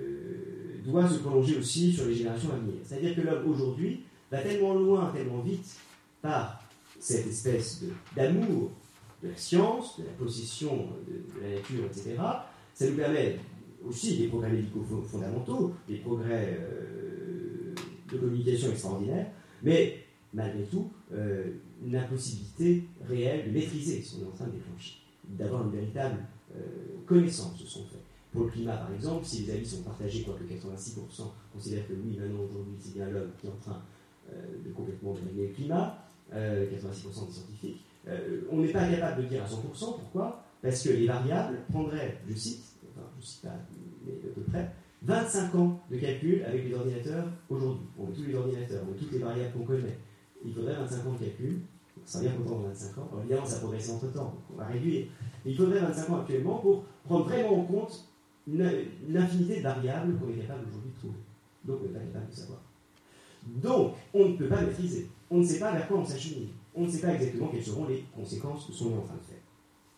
doit se prolonger aussi sur les générations à venir. C'est-à-dire que l'homme aujourd'hui va tellement loin, tellement vite, par cette espèce de, d'amour de la science, de la possession de, de la nature, et cetera. Ça nous permet aussi des progrès médicaux fondamentaux, des progrès euh, de communication extraordinaires, mais malgré tout, euh, une impossibilité réelle de maîtriser ce qu'on est en train de déclencher, d'avoir une véritable euh, connaissance de ce qu'on fait. Pour le climat, par exemple, si les avis sont partagés, quoique quatre-vingt-six pour cent considèrent que oui, maintenant, aujourd'hui, c'est bien l'homme qui est en train euh, de complètement dérégler le climat, euh, quatre-vingt-six pour cent des scientifiques, euh, on n'est pas capable de dire à cent pour cent. Pourquoi ? Parce que les variables prendraient, je cite, enfin, je ne cite pas, mais à peu près, vingt-cinq ans de calcul avec les ordinateurs aujourd'hui. On met tous les ordinateurs, on met toutes les variables qu'on connaît. Il faudrait vingt-cinq ans de calcul. Ça sera bien content dans vingt-cinq ans. Alors évidemment, ça a progressé entre-temps, donc on va réduire. Mais il faudrait vingt-cinq ans actuellement pour prendre vraiment en compte une, une infinité de variables qu'on est capable aujourd'hui de trouver. Donc on n'est pas capable de savoir. Donc, on ne peut pas maîtriser. On ne sait pas vers quoi on s'achemine. On ne sait pas exactement quelles seront les conséquences de ce qu'on est en train de faire.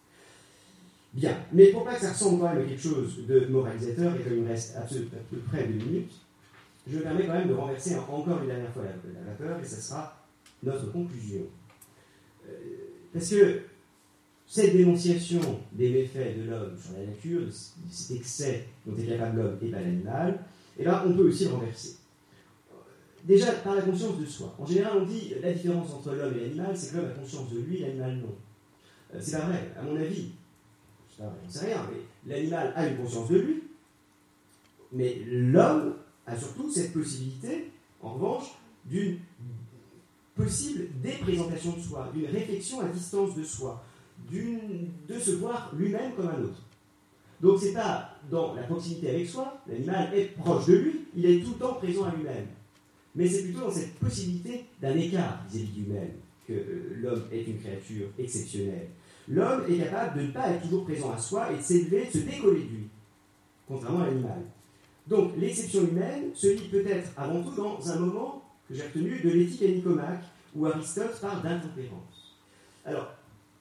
Bien, mais pour pas que ça ressemble quand même à quelque chose de moralisateur, et comme il me reste à peu, à peu près deux minutes, je me permets quand même de renverser encore une dernière fois la, la vapeur, et ce sera notre conclusion. Euh, parce que cette dénonciation des méfaits de l'homme sur la nature, de cet excès dont est capable l'homme et pas l'animal, et là, on peut aussi le renverser. déjà, par la conscience de soi. En général, on dit la différence entre l'homme et l'animal, c'est que l'homme a conscience de lui, l'animal non. Euh, c'est pas vrai, à mon avis. C'est pas vrai, on sait rien, mais l'animal a une conscience de lui, mais l'homme a surtout cette possibilité, en revanche, d'une possible déprésentation de soi, d'une réflexion à distance de soi, d'une, de se voir lui-même comme un autre. Donc c'est pas dans la proximité avec soi, l'animal est proche de lui, il est tout le temps présent à lui-même. Mais c'est plutôt dans cette possibilité d'un écart vis-à-vis du même que euh, l'homme est une créature exceptionnelle. L'homme est capable de ne pas être toujours présent à soi et de s'élever, de se décoller de lui, contrairement à l'animal. Donc l'exception humaine se lit peut-être avant tout dans un moment que j'ai retenu de l'éthique à Nicomaque, où Aristote parle d'intempérance. Alors,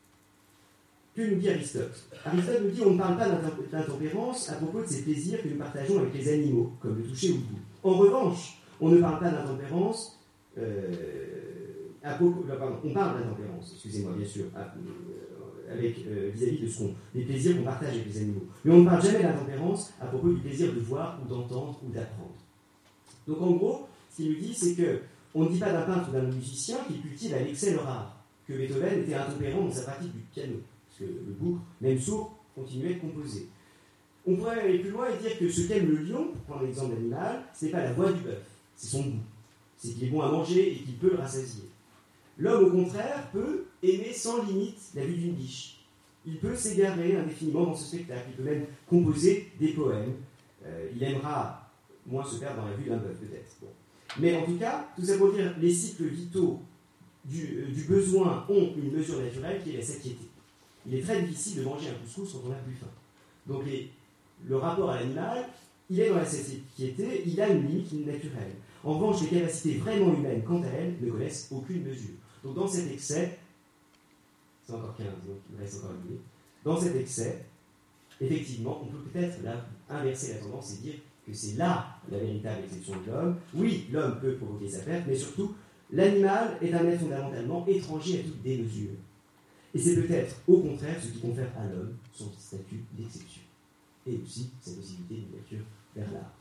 que nous dit Aristote ? Aristote nous dit qu'on ne parle pas d'intempérance à propos de ces plaisirs que nous partageons avec les animaux, comme le toucher ou le goût. En revanche, on ne parle pas d'intempérance euh, à propos... Pardon, on parle d'intempérance, excusez-moi, bien sûr, à, euh, avec, euh, vis-à-vis de ce qu'on, des plaisirs qu'on partage avec les animaux. Mais on ne parle jamais d'intempérance à propos du plaisir de voir ou d'entendre ou d'apprendre. Donc en gros, ce qu'il nous dit, c'est qu'on ne dit pas d'un peintre ou d'un musicien qui cultive à l'excès le rare, que Beethoven était intempérant dans sa pratique du piano, parce que le bouc, même sourd, continuait de composer. On pourrait aller plus loin et dire que ce qu'aime le lion, pour prendre l'exemple d'animal, ce n'est pas la voix du bœuf, c'est son goût. C'est qu'il est bon à manger et qu'il peut le rassasier. L'homme, au contraire, peut aimer sans limite la vue d'une biche. Il peut s'égarer indéfiniment dans ce spectacle, il peut même composer des poèmes. Euh, il aimera moins se perdre dans la vue d'un bœuf, peut-être. Bon. Mais en tout cas, tout ça pour dire, les cycles vitaux du, euh, du besoin ont une mesure naturelle qui est la satiété. Il est très difficile de manger un couscous quand on n'a plus faim. Donc les, le rapport à l'animal, il est dans la satiété, il a une limite naturelle. En revanche, les capacités vraiment humaines, quant à elles, ne connaissent aucune mesure. Donc dans cet excès, c'est encore quinze, donc il me reste encore une minute, dans cet excès, effectivement, on peut peut-être là inverser la tendance et dire que c'est là la véritable exception de l'homme. Oui, l'homme peut provoquer sa perte, mais surtout, l'animal est un être fondamentalement étranger à toute démesure. Et c'est peut-être, au contraire, ce qui confère à l'homme son statut d'exception. Et aussi sa possibilité d'ouverture vers l'art.